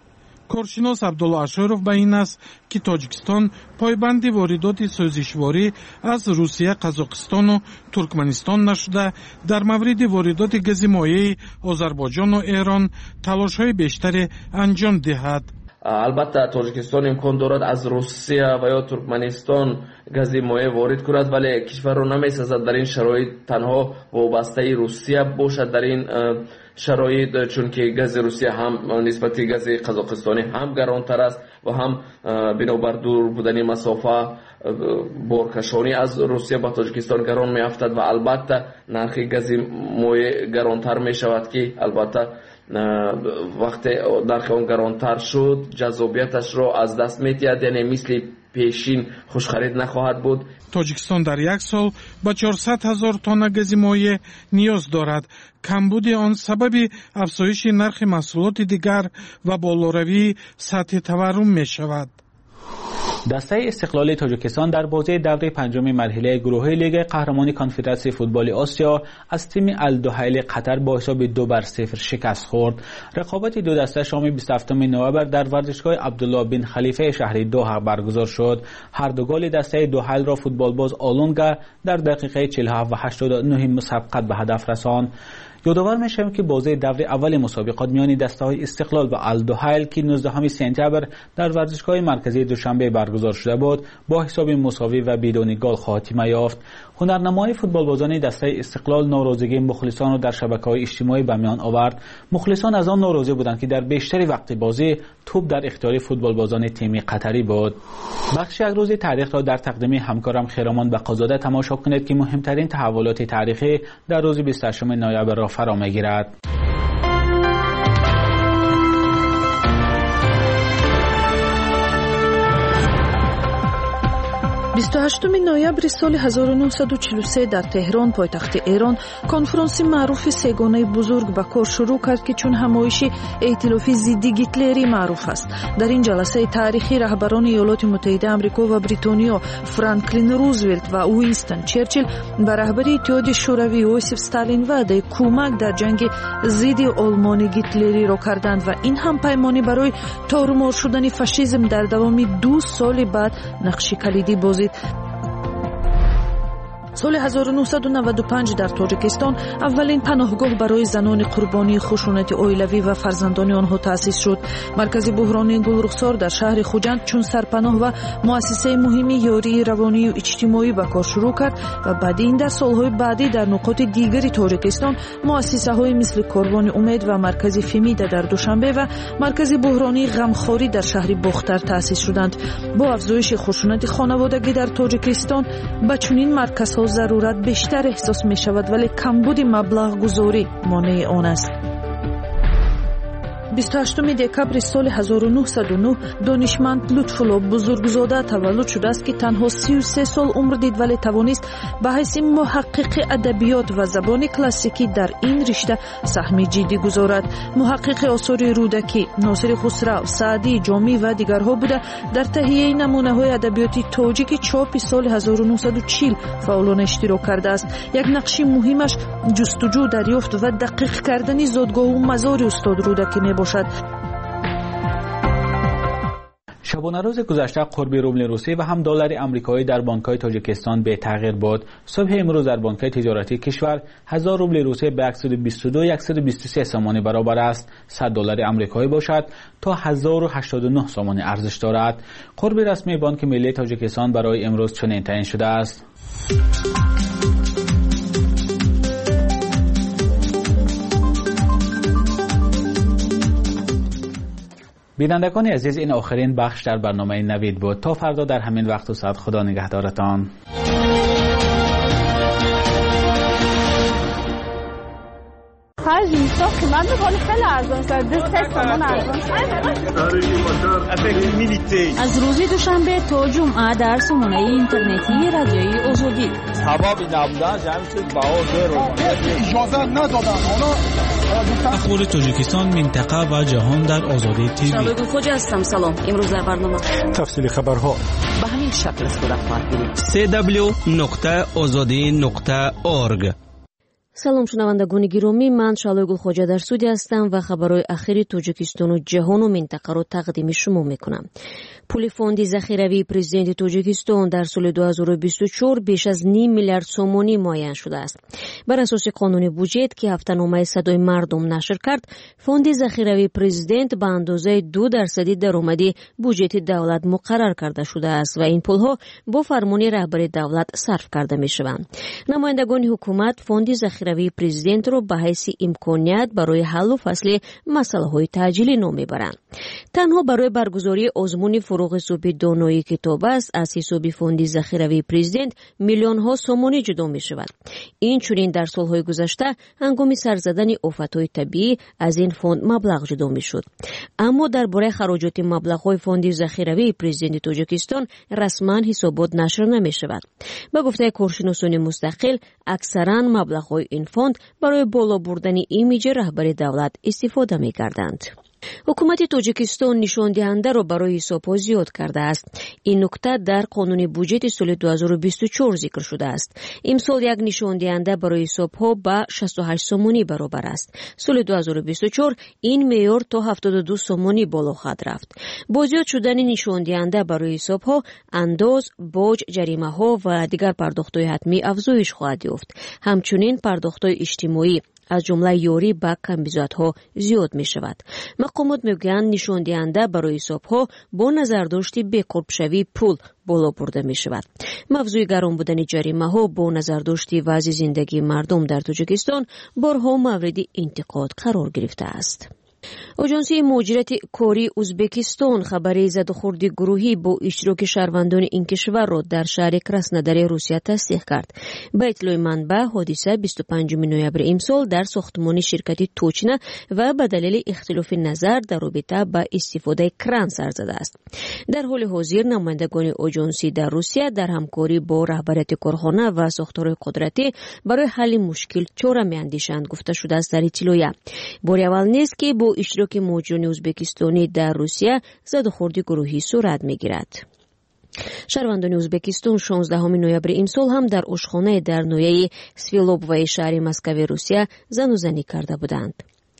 کارشناس عبدالله اشارов به این است که تاجیکستان پایبند واردات سوزشواری از روسیه، قزاقستان و ترکمنستان نشده در مورد واردات گاز مایع آذربایجان و ایران تلاش‌های بیشتری انجام دهد. البته تاجیکستان امکان دارد از روسیه و یا ترکمنستان گاز مایع وارد کند، ولی کشور را نمی‌سازد در این شرایط تنها وابسته روسیه باشد. در این شرایط چون که گاز روسیه هم نسبت گاز قزاقستانی هم گرانتر است و هم بنابر دور بودن مسافه بارکشانی از روسیه به تاجیکستان گران می‌افتد و البته نرخ گاز مایع گرانتر می‌شود که البته وقتی نرخ آن گرانتر شد جذابیتش را از دست می‌دهد، یعنی مثل پیشین خوش خرید نخواهد بود. تاجیکستان در یک سال به چهارصد هزار تن گاز مایع نیاز دارد. کمبود آن سبب افزایش نرخ محصولات دیگر و بالاروی سطح تورم می شود. دسته استقلال تاجیکستان در بازی دوره پنجم مرحله گروهی لیگ قهرمانی کنفدراسیون فوتبال آسیا از تیم الدحیل قطر با حساب دو بر صفر شکست خورد. رقابت دو دسته شام بیست و هفتم نوامبر در ورزشگاه عبدالله بن خلیفه شهر دوحه برگزار شد. هر دو گل دسته دوحیل را فوتبال باز آلونگا در دقیقه چهل و هفت و هشتاد و نه مسابقات به هدف رساند. یادآور میشم که بازی دوره اول مسابقات میان دسته‌های استقلال و الدحیل که نوزدهم سپتامبر در ورزشگاه مرکزی دوشنبه برگزار شده بود با حساب مساوی و بدون گل خاتمه یافت. هنرنمای فوتبال بازان دسته استقلال ناراضگی مخلصان را در شبکه‌های اجتماعی به میان آورد. مخلصان از آن ناراضی بودند که در بیشتر وقت بازی توپ در اختیار فوتبال بازان تیم قطری بود. بخش یک روز تاریخ را در تقدیم همکارم خیرامان بقازاده تماشا کنید که مهمترین تحولات تاریخی در روز بیست و هشتم نوامبر را فرا می‌گیرد. بیست و هشتم نوامبر سال هزار و نهصد و چهل و سه در تهران پایتخت ایران کنفرانس معروف سگانه بزرگ به کار شروع کرد که چون همایش ائتلاف ضد هیتلری معروف است. در این جلسه تاریخی رهبران ایالات متحده آمریکا و بریتانیا فرانکلین روزولت و وینستون چرچیل به رهبری اتحاد شوروی یوسف استالین وعده کمک در جنگ ضد آلمان هیتلری را کردند و این هم پیمانی برای تارمار شدن فاشیسم در دوام دو سال بعد نقش کلیدی بازی. سال هزار و نهصد و نود و پنج در تاجیکستان اولین پناهگاه برای زنان قربانی خشونت عائلوی و فرزندان آنها تأسیس شد. مرکز بحرانی گلرخسار در شهر خوجند چون سرپناه و مؤسسه مهمی یاری روانی و اجتماعی به کار شروع کرد و بعد این در سالهای بعدی در نقاط دیگری تاجیکستان مؤسسه های مثل کاروان امید و مرکز فمیده در دوشنبه و مرکز بحرانی غمخواری در شهر باختر تأسیس شدند. با افزایش خشونت خانوادگی در تاجیکستان به چنین مرکزها ضرورت بیشتر احساس می شود ولی کمبود مبلغ گذاری مانع آن است. بیست و هشتم دکبر سال هزار و نهصد و نه دانشمند لطف‌الله بزرگزاده تولد شده است که تنها سی و سه سال عمر دید ولی توانست به حیث محقق ادبیات و زبان کلاسیکی در این رشته سهم جدی گذارد. محقق آثار رودکی، ناصر خسرو، سعدی، جامی و دیگرها بوده در تهیه نمونه‌های ادبیاتی تاجیک چاپ سال هزار و نهصد و چهل فعالانه اشتراک کرده است. یک نقش مهمش جستجو دریافت و دقیق کردن زادگاه و مزار استاد رودکی می باشد. شبانه روز گذشته قرب روبل روسی و هم دلار آمریکایی در بانک‌های تاجیکستان به تغییر بود. صبح امروز در بانک‌های تجارتی کشور هزار روبل روسی به صد و بیست و دو و صد و بیست و سه سامانه برابر است. صد دلار آمریکایی باشد تا هزار و هشتاد و نه سامانه ارزش دارد. قرب رسمی بانک ملی تاجیکستان برای امروز چنین تعیین شده است. بینندگان عزیز، این آخرین بخش در برنامه نوید بود. تا فردا در همین وقت و ساعت خدا نگهدارتان. خرج میسا قیمت بخوری خیلی ارزان شد. دو سه سامان ارزان شد. از روز دوشنبه تا جمعه در سامانه اینترنتی رادیوی آزادی سبب نبودن جمع شد بها زیرو اجازه ندادن. حالا اخبار تاجیکستان، منطقه و جهان در آزادی تیوی. شبگو خوجه هستم. سلام. امروز در برنامه تفصیل خبرها به همین شکل از خودت خواهد بینید. سی دبلیو نقطه آزادی نقطه اورگ. салом шунавандагони гиромӣ, ман шалои гулхоҷа дар студия ҳастам ва хабарҳои ахири Тоҷикистону ҷаҳону минтақаро тақдими шумо мекунам. пули фонди захиравии президенти Тоҷикистон дар соли ду ҳазору бисту чор беш аз ним миллиард сомонӣ муайян шудааст. Бар асоси қонуни буҷет, ки ҳафтаномаи Садои мардум нашр кард, фонди захиравии президент ба андозаи ду дарсади даромади буҷети давлат муқаррар карда шудааст ва ин пулҳо бо фармони раҳбари давлат сарф карда мешаванд. намояндагони ҳукумат фонди захиравии президентро ба ҳайси имконият барои ҳаллу фасли масъалаҳои таъҷилӣ ном мебаранд. танҳо барои баргузории озмуни фуруғи субҳи доноии китоб аст аз ҳисоби фонди захиравии президент миллионҳо сомонӣ ҷудо мешавад. инчунин дар солҳои гузашта ҳангоми сарзадани офатҳои табиӣ аз ин фонд маблағ ҷудо мешуд. аммо дар бораи хароҷоти маблағҳои фонди захиравии президенти Тоҷикистон расман ҳисобот нашр намешавад. ба гуфтаи коршиносони мустақил, аксаран маблағҳои ин фонд барои боло бурдани имиҷи раҳбари давлат истифода мегарданд. ҳукумати Тоҷикистон нишондиҳандаро барои ҳисобҳо зиёд кардааст. ин нукта дар қонуни буҷети соли ду ҳазору бисту чор зикр шудааст. имсол як нишондиҳанда барои ҳисобҳо ба шасту ҳашт сомонӣ баробар аст. соли ду ҳазору бисту чор ин меъёр то ҳафтоду ду сомонӣ боло хоҳад рафт. бо зиёд шудани нишондиҳанда барои ҳисобҳо андоз, боҷ, ҷаримаҳо ва дигар пардохтҳои ҳатмӣ афзоиш хоҳад ёфт. ҳамчунин пардохтҳои иҷтимоӣ аз ҷумла ёрӣ ба камбизоатҳо зиёд мешавад. мақомот мегӯянд нишондиҳанда барои ҳисобҳо бо назардошти бекорбшавии пул боло бурда мешавад. мавзӯи гарон будани ҷаримаҳо бо назардошти вазъи зиндагии мардум дар Тоҷикистон борҳо мавриди интиқод қарор гирифтааст. оҷонсии муҳоҷирати кории Узбекистон хабари задухурди гурӯҳӣ бо иштироки шаҳрвандони ин кишварро дар шаҳри Краснодари Русия тасдиқ кард. ба иттилои манбаъ, ҳодиса бисту панҷуми ноябри имсол дар сохтмони ширкати Точна ва ба далели ихтилофи назар дар робита ба истифодаи кран сар задааст. дар ҳоли ҳозир намояндагони оҷонсӣ дар Русия дар ҳамкорӣ бо раҳбарияти корхона ва сохторҳои қудратӣ барои ҳалли мушкил чора меандешанд, гуфта шудааст дар иттилоя. бори аввал нест ки бо иштироки муҳоҷирони ӯзбекистонӣ дар Русия задухурди гурӯҳӣ сурат мегирад. шаҳрвандони Ӯзбекистон шонздаҳуми ноябри имсол ҳам дар ошхонае дар ноҳияи Свилобваи шаҳри Москваи Русия занӯзанӣ карда буданд.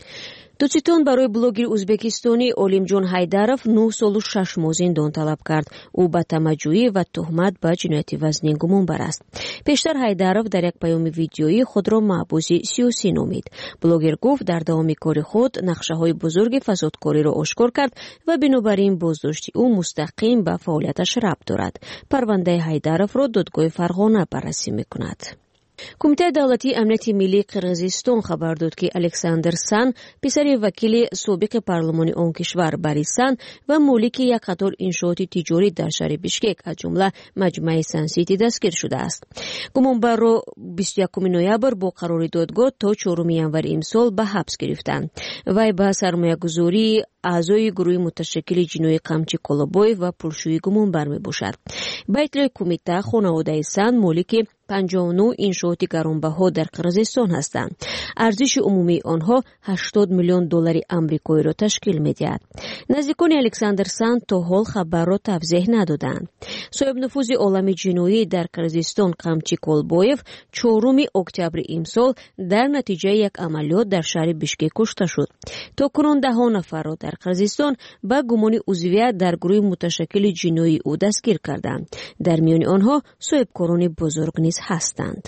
дучитон барои блогери ӯзбекистонӣ Олимҷон Ҳайдаров нӯҳ солу шаш моҳ зиндон талаб кард. ӯ ба тамаҷҷӯҳӣ ва тӯҳмат ба ҷинояти вазнин гумонбар аст. пештар Ҳайдаров дар як паёми видеоӣ худро маҳбуси сиёсӣ номид. блогер гуфт дар давоми кори худ нақшаҳои бузурги фасодкориро ошкор кард ва бинобар ин боздошти ӯ мустақим ба фаъолияташ рабт дорад. парвандаи Ҳайдаровро додгоҳи Фарғона баррасӣ мекунад. кумитаи давлатии амнияти миллии Қирғизистон хабар дод, ки Александр Сан, писари вакили собиқи парлумони он кишвар Барис Сан ва молики як қатор иншооти тиҷорӣ дар шаҳри Бишкек, аз ҷумла маҷмӯаи Сан-Сити дастгир шудааст. гумонбарро бисту якуми ноябр бо қарори додгоҳ то чоруми январи имсол ба ҳабс гирифтанд. вай ба сармоягузории аъзои гурӯҳи муташаккили ҷинои Қамчи Колобоев ва пулшӯӣ гумонбар мебошад. ба иттилои кумита, хонаводаи Сан молики панҷоҳу нӯ иншооти гаронбаҳо дар Қирғизистон ҳастанд. арзиши умумии онҳо ҳаштод миллион доллари амрикоиро ташкил медиҳад. наздикони Александр Сан то ҳол хабарро тавзеҳ надоданд. соҳибнуфузи олами ҷиноӣ дар Қирғизистон Қамчи Колбоев чоруми октябри имсол дар натиҷаи як амалиёт дар шаҳри Бишкек кушта шуд. то кунун даҳо нафарро дар Қирғизистон ба гумони узвият дар гурӯҳи муташаккили ҷиноии ӯ дастгир карданд. дар миёни онҳо соҳибкорони бузург низ ҳастанд.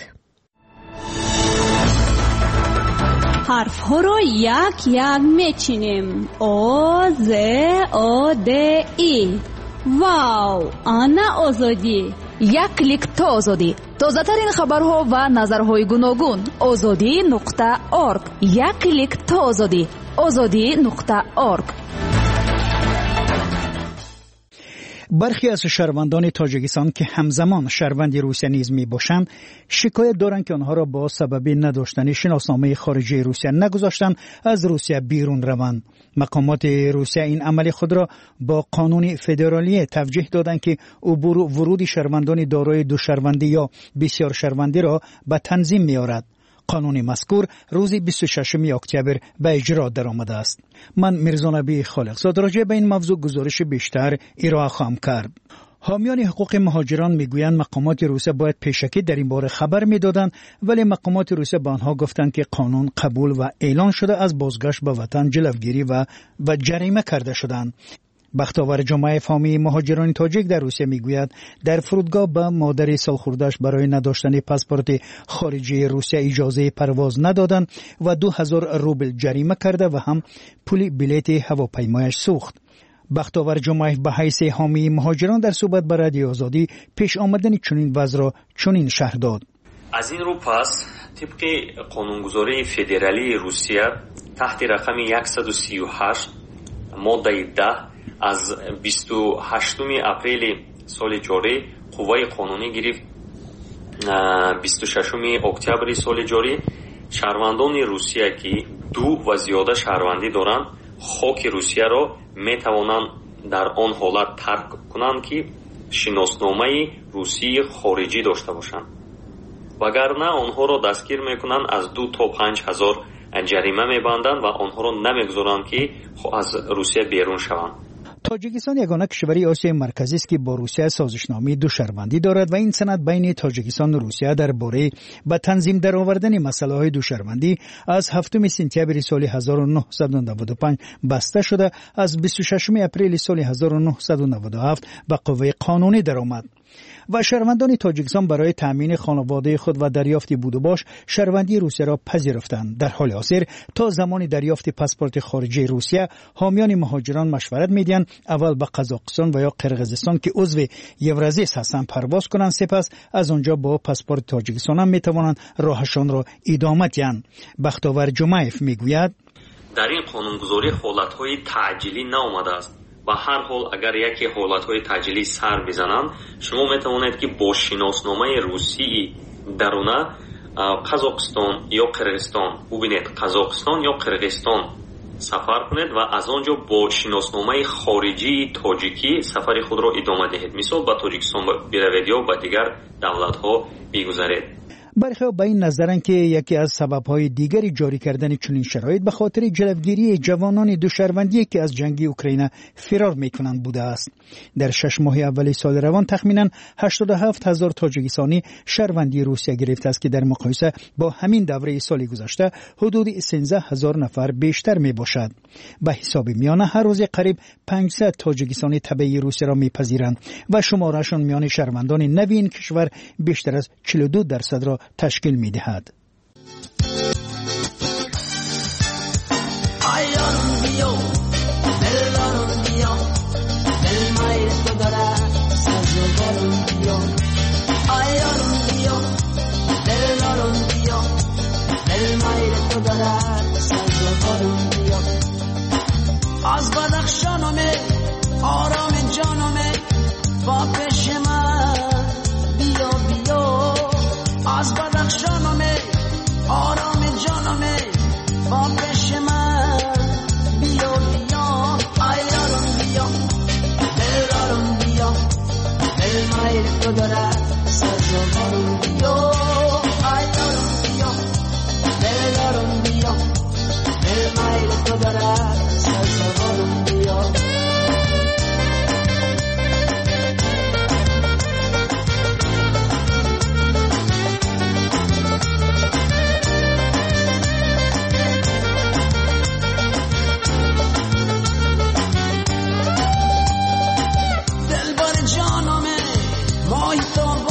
ҳарфҳоро як як мечинем. о з о д и. вау, ана озодӣ. як клик то озодӣ. тозатарин хабарҳо ва назарҳои гуногун. озодӣ нуқта орг. як клик то озодӣ. озодӣ нуқта орг. برخی از شهروندان تاجیکستان که همزمان شهروند روسیه نیز میباشند شکایت دارند که آنها را با سبب نداشتن شناسنامه خارجی روسیه نگذاشتند از روسیه بیرون روند. مقامات روسیه این عمل خود را با قانون فدرالی توجیه دادند که عبور و ورود شهروندان دارای دو شهروندی یا بسیار شهروندی را به تنظیم می‌آورد. قانون مذکور روز بیست و ششم اکتبر به اجرا درآمده است. من میرزا نبی خالقزاد راجع به این موضوع گزارش بیشتر ارائه خواهم کرد. حامیان حقوق مهاجران میگویند مقامات روسیه باید پیشکی در این باره خبر میدادند، ولی مقامات روسیه به آنها گفتند که قانون قبول و اعلان شده از بازگشت به وطن جلوگیری و و جریمه کرده شدند. بختاور جمعه حامی مهاجران تاجیک در روسیه میگوید در فرودگاه به مادر سالخورده‌اش برای نداشتن پاسپورت خارجی روسیه اجازه پرواز ندادند و دو هزار روبل جریمه کرده و هم پول بلیط هواپیمایش سوخت. بختاور جمعه به حیث حامی مهاجران در صحبت با رادیو آزادی پیش آمدن چنین وضع را چنین شرح داد. از این رو پس طبق قانونگذاری فدرالی روسیه تحت رقم صد و سی و هشت ماده ده از بیست و هشتم اپریل سال جاری قوه قانونی گرفت بیست و ششم اکتبر سال جاری شهروندان روسیه که دو و زیاده شهروندی دارند خاک روسیه را می توانند در آن حالت ترک کنند که شناسنامه روسی خارجی داشته باشند، وگرنه آنها را دستگیر می کنند از دو تا پنج هزار جریمه می بندند و آنها را نمی گذارند که از روسیه بیرون شوند. تاجیکستان یگانه کشوری آسیای مرکزی است که با روسیه سازشنامه دو شهروندی دارد و این سند بین تاجیکستان و روسیه درباره به تنظیم درآوردن مسائل دو شهروندی از هفتم سپتامبر سال هزار و نهصد و نود و پنج بسته شده از بیست و ششم اپریل سال هزار و نهصد و نود و هفت به قوه قانونی درآمد و شهروندان تاجیکستان برای تامین خانواده خود و دریافت بود و باش شهروندی روسیه را پذیرفتند. در حال حاضر تا زمان دریافت پاسپورت خارجی روسیه حامیان مهاجران مشورت میدهند اول به قزاقستان و یا قرقیزستان که عضو یورازیس هستند پرواز کنند، سپس از آنجا با پاسپورت تاجیکستان هم میتوانند راهشان را ادامه دهند. بختاور جمعیف میگوید در این قانونگذاری حالت‌های تعجیلی نآمده است. به هر حال اگر یکی حالتهای تعجیلی سر بزنند شما میتوانید که با شناسنامه روسی درونه قزاقستان یا قرقیزستان ببینید قزاقستان یا قرقیزستان سفر کنید و از آنجا با شناسنامه خارجی تاجیکی سفر خود را ادامه دهید. مثال به تاجیکستان بروید یا به دیگر دولت ها بگذارید. برخی به این نظرند که یکی از سبب‌های دیگری جاری کردن چنین شرایط به خاطر جلوگیری جوانان دو شهروندی که از جنگ اوکراین فرار می‌کنند بوده است. در شش ماه اول سال روان تخمیناً هشتاد و هفت هزار تاجیکستانی شهروندی روسیه گرفته است که در مقایسه با همین دوره سال گذشته حدود سیزده هزار نفر بیشتر میباشد. به حساب میانه هر روز قریب پانصد تاجیکستانی تبعی روسیه را میپذیرند و شمارهشان میان شهروندان نوین این کشور بیشتر از چهل و دو درصد را تشکیل می دهد. از بدخشانمه آرام جانمه با پیش من بیا بیا از بدخشانمه آرام جانمه با پیش من بیا بیا ایارم بیا دلارم بیا دل مایل تو دارد سازوارم بیا ایارم بیا دلارم بیا دل مایل تو دارد سازوارم بیا تو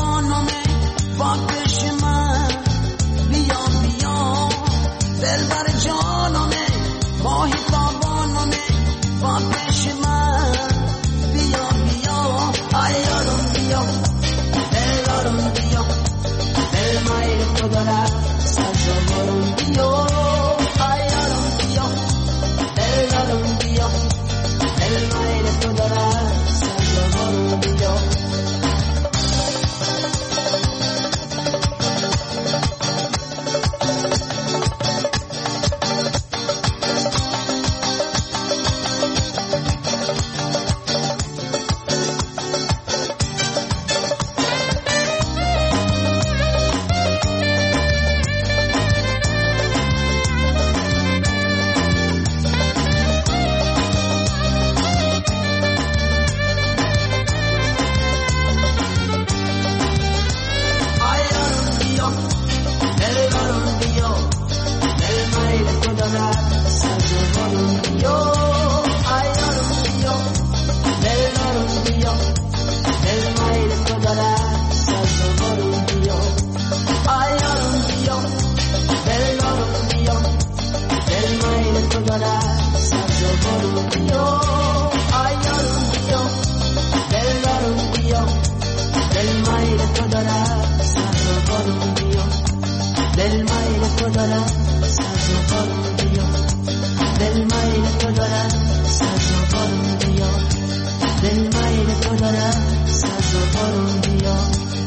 داره سزا بیا.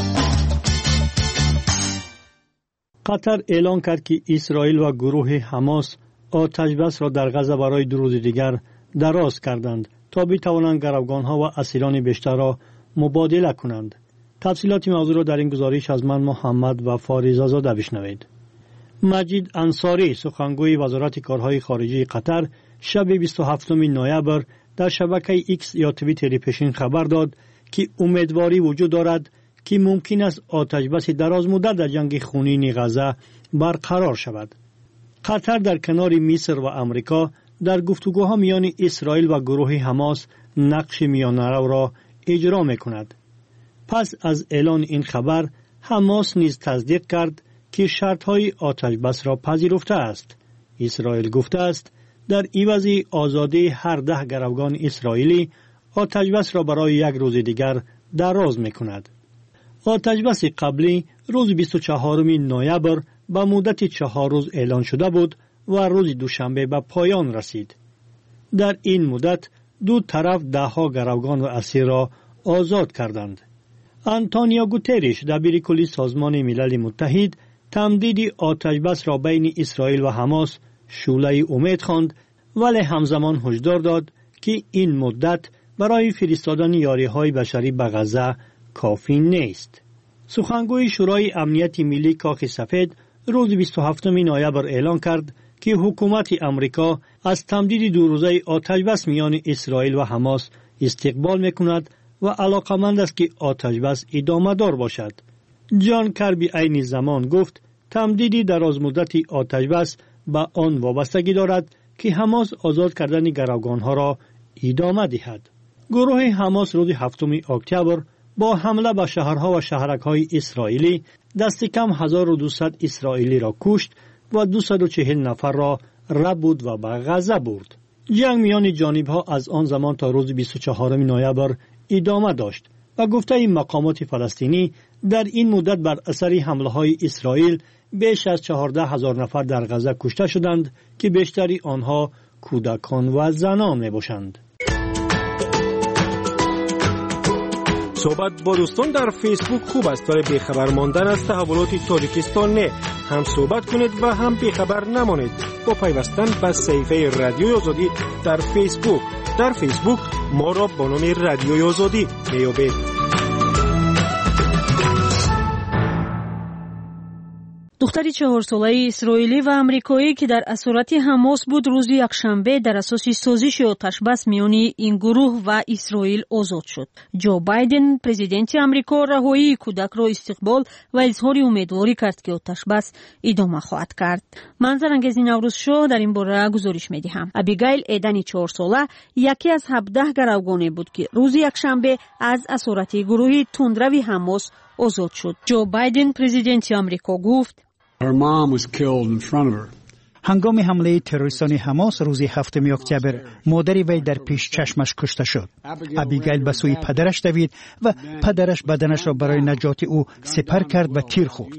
قطر اعلان کرد که اسرائیل و گروه حماس آتش بس را در غزه برای دو روز دیگر دراز کردند تا بتوانند گروگانها و اسیران بیشتر را مبادله کنند. تفصیلات موضوع را در این گزارش از من محمد و فاریزه زاده بشنوید. مجید انصاری سخنگوی وزارت کارهای خارجه قطر شب بیست و هفتم نوامبر در شبکه ایکس یا توییتر پیشین خبر داد که امیدواری وجود دارد که ممکن است آتش بس دراز مدت در جنگ خونین غزه برقرار شود. قطر در کنار مصر و امریکا در گفتگوها میان اسرائیل و گروه حماس نقش میانه‌رو را اجرا می‌کند. پس از اعلان این خبر حماس نیز تصدیق کرد که شرط‌های آتش بس را پذیرفته است. اسرائیل گفته است در عوض آزادی هر ده گروگان اسرائیلی آتش بس را برای یک روز دیگر دراز می‌کند. آتش بس قبلی روز بیست و چهارم نوامبر به مدت چهار روز اعلان شده بود و روز دوشنبه به پایان رسید. در این مدت دو طرف ده ها گروگان و اسیر را آزاد کردند. آنتونیو گوتریش دبیر کلی سازمان ملل متحد تمدید آتش بس را بین اسرائیل و حماس شعله امید خواند، ولی همزمان هشدار داد که این مدت برای فرستادن یاریهای بشری به غزه کافی نیست. سخنگوی شورای امنیت ملی کاخ سفید روز بیست و هفتم نوامبر اعلان کرد که حکومت امریکا از تمدید دو روزه آتش بس میان اسرائیل و حماس استقبال میکند و علاقمند است که آتش بس ادامه دار باشد. جان کربی عین زمان گفت تمدید دراز مدتی آتش بس به آن وابستگی دارد که حماس آزاد کردن گروگانها را ادامه دهد. گروه حماس روز هفتم اکتبر با حمله به شهرها و شهرک‌های اسرائیلی دست کم هزار و دویست اسرائیلی را کشت و دویست و چهل نفر را ربود و به غزه برد. جنگ میان جانبها از آن زمان تا روز بیست و چهارم نوامبر ادامه داشت و گفته این مقامات فلسطینی در این مدت بر اثر حمله‌های اسرائیل بیش از چهارده هزار نفر در غزه کشته شدند که بیشتری آنها کودکان و زنان میباشند. صحبت با دوستان در فیسبوک خوب است ولی بیخبر ماندن از تحولات تاجیکستان نه. هم صحبت کنید و هم بیخبر نمانید با پیوستن به صفحه رادیوی آزادی در فیسبوک. در فیسبوک ما را با نام رادیوی آزادی میابید. دختری چهار ساله اسرائیلی و آمریکایی که در اسارت حماس بود روز یکشنبه در اساس سازش آتش بس میان این گروه و اسرائیل آزاد شد. جو بایدن پرزیدنت آمریکا رهایی کودک را استقبال و اظهار امیدواری کرد که آتش بس ادامه خواهد کرد. منظر انگیز نوروز شو در این باره گزارش میدهم. ابیگایل ایدن چهار ساله یکی از هفده گروگانی بود که روز یکشنبه از اسارت گروه تندروی حماس آزاد شد. جو بایدن پرزیدنت آمریکا گفت Her mom was killed in front of her. هنگام حمله تروریستان حماس روز هفتم اکتبر مادری وی در پیش چشمش کشته شد. ابیگایل به سوی پدرش دوید و پدرش بدنش را برای نجات او سپر کرد و تیر خورد.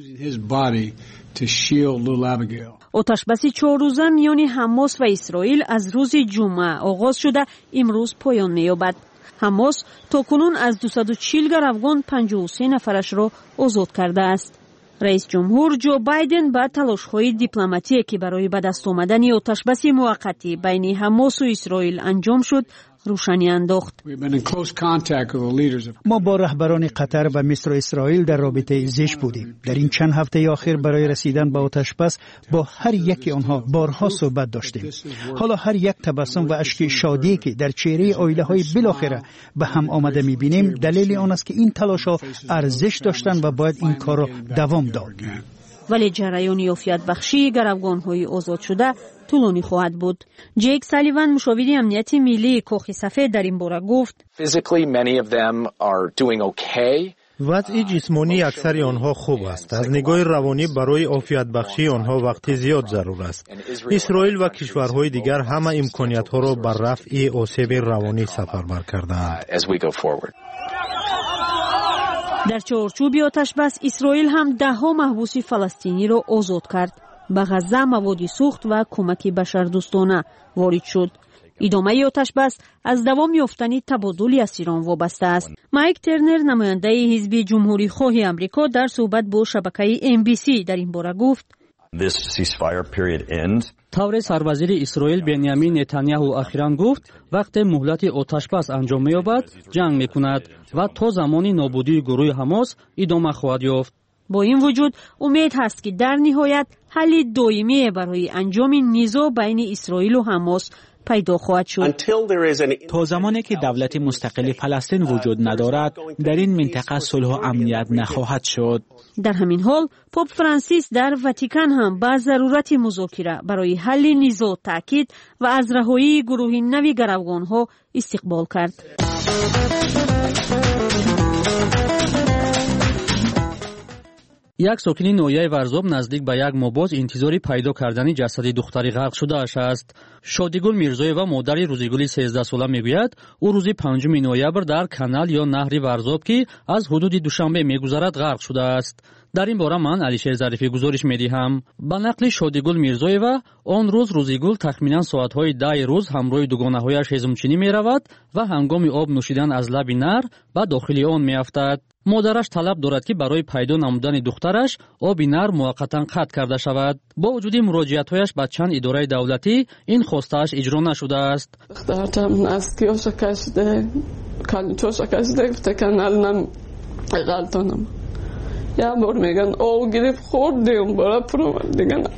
آتش بس چهار روزه میان حماس و اسرائیل از روز جمعه آغاز شده امروز پایان می‌یابد. حماس تاکنون از دویست و چهل گروگان پنجاه و سه نفرش را آزاد کرده است. رئیس جمهور جو بایدن با تلاش‌های دیپلماتیکی که برای به دست آمدن آتش بس موقتی بین حماس و اسرائیل انجام شد روشنی انداخت. ما با رهبران قطر و مصر و اسرائیل در رابطه زیست بودیم. در این چند هفته اخیر برای رسیدن به آتش بس با هر یک آنها بارها صحبت داشتیم. حالا هر یک تبسم و اشک شادی که در چهره عائله‌های بالاخره به هم آمده می‌بینیم دلیل آن است که این تلاش‌ها ارزش داشتند و باید این کار را دوام داد. ولی جریان عافیت بخشی گروگان‌های آزاد شده طولانی خواهد بود. جیک سالیوان مشاور امنیتی ملی کاخ سفید در این باره گفت وضع جسمانی اکثر آنها خوب است. از نگاه روانی برای عافیت بخشی آنها وقتی زیاد ضرور است. اسرائیل و کشورهای دیگر همه امکانیت‌ها را بر رفع آسیب روانی سفربر کرده‌اند. در چارچوب آتش بس اسرائیل هم ده ها محبوس فلسطینی را آزاد کرد. به غزه مواد سوخت و کمک بشردوستانه وارد شد. ادامه آتش‌بس از دوام یافتن تبادل اسیران وابسته است. مایک ترنر نماینده حزب جمهوری خواه آمریکا در صحبت با شبکه ام بی سی در این باره گفت: طور سروزیر اسرائیل بنیامین نتانیاهو اخیراً گفت وقت مهلت آتش‌بس انجام می‌یابد جنگ می‌کند و تا زمانی نابودی گروه حماس ادامه خواهد یافت. با این وجود امید هست که در نهایت حل دائمی برای انجام نزاع بین اسرائیل و حماس پیدا خواهد شد. تا زمانی که دولت مستقل فلسطین وجود ندارد در این منطقه صلح و امنیت نخواهد شد. در همین حال پاپ فرانسیس در واتیکان هم به ضرورت مذاکره برای حل نزاع تاکید و از رهایی گروه نوی گروگان‌ها استقبال کرد. یک ساکن نویای ورزاب نزدیک به یک ماه باز انتظاری پیدا کردن جسد دختری غرق شده اش است. شادیگل میرزایова مادر روزیگل سیزده ساله میگوید او روز پنجم نوامبر در کانال یا نهر ورزاب که از حدود دوشنبه میگذرد غرق شده است. در این باره من علیشیر ظریفی گزارش میدهم. به نقل شادیگل میرزایова آن روز روزیگل تخمینا ساعت‌های ده روز همراه دوگانه‌هایش هضمچینی میرود و هنگام آب نوشیدن از لب نهر به داخل آن میافتد. مادرش طلب دارد که برای پیدا نمودن دخترش آب نهر موقتا قطع کرده شود. با وجود مراجعت‌هایش به چند اداره دولتی این خواسته‌اش اجرا نشده است. دخترم نسکیاشو کشیده، کلنچاشو کشیده، فکرنالنم غلطانم. یا بار میگن آب گرفت خوردیم برای پروم دیگه نه.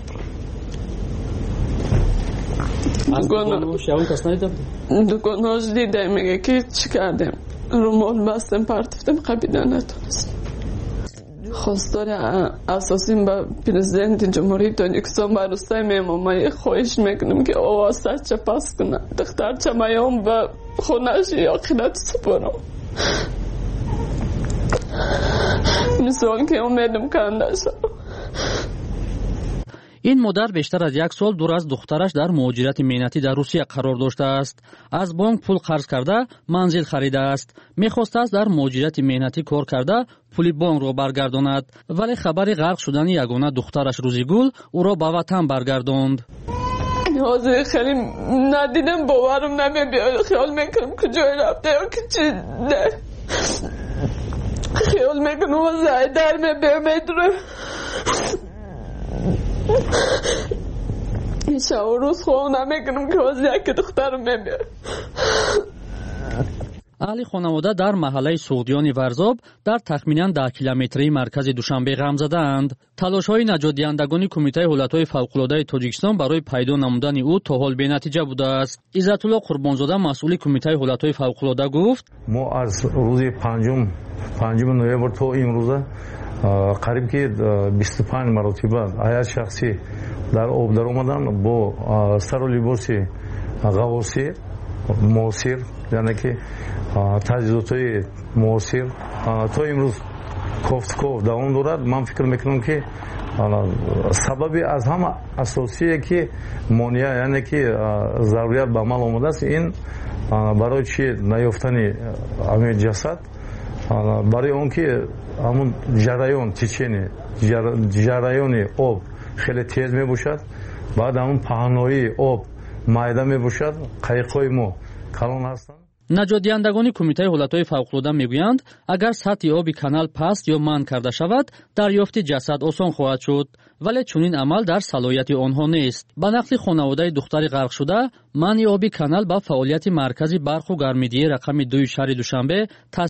دکاناش دیده میگه که چی کردیم رومال بستم پرتفتم قبیده نتونست. خواستار اساسیم به پرزیدنت جمهوری تاجیکستان برسته میمون خواهش میکنم که آوازه چه پس کنه دختر چه میام به خونش یا خیلت سپرم مثال که امیدم کنده شد. این مادر بیشتر از یک سال دور از دخترش در مهاجرت مهنتی در روسیه قرار داشته است. از بانک پول قرض کرده منزل خریده است. میخواسته است در مهاجرت مهنتی کار کرده پول بانک را برگرداند ولی خبر غرق شدن یگانه دخترش روزیگل او را به وطن برگرداند. حاضر خیلی ندیدم باورم نمیاد. خیال میکنم کجای رفته یا که چی نه. خیال میکنم و زایدر میبیمید این شب و روز خواه نمیکنم که از یک دخترم میبید. اهل خانواده در محله سعودیان ورزاب در تخمینا ده کیلومتری مرکز دوشنبه غم زدند. تلاش‌های نجات دهندگان کمیته حالت‌های فوق‌العاده تاجیکستان برای پیدا نمودن او تا حال بی‌نتیجه بوده است. عزت الله قربانزاده مسئول کمیته حالت‌های فوق‌العاده گفت: ما از روز پنجم پنجم نوامبر تا امروز قریب که بیست و پنج مرتبه هیئت شخصی در آب در آمدن با سر و لباس غواصی معاصر یعنی که تجهیزات معاصر تا امروز کوفت دوام دارد. من فکر میکنم که سببی از همه اساسیه که مانع یعنی که ضروریت به عمل آمده است این برای چی نیافتن همین جسد برای اون که همون جریان تیچینی جریان آب خیلی تیز می باشد بعد همون پهنایی آب مایده می باشد قایق‌های ما کلان هستند. نجات دهندگان کمیته حالت‌های فوق‌العاده میگویند اگر سطح آب کانال پست یا منع کرده شود دریافت جسد آسان خواهد شد ولی چنین عمل در صلاحیت آنها نیست. به نقل خانواده دختر غرق شده منع آب کانال با فعالیت مرکز برق و گرمایدهی رقم دو شهر دوشنبه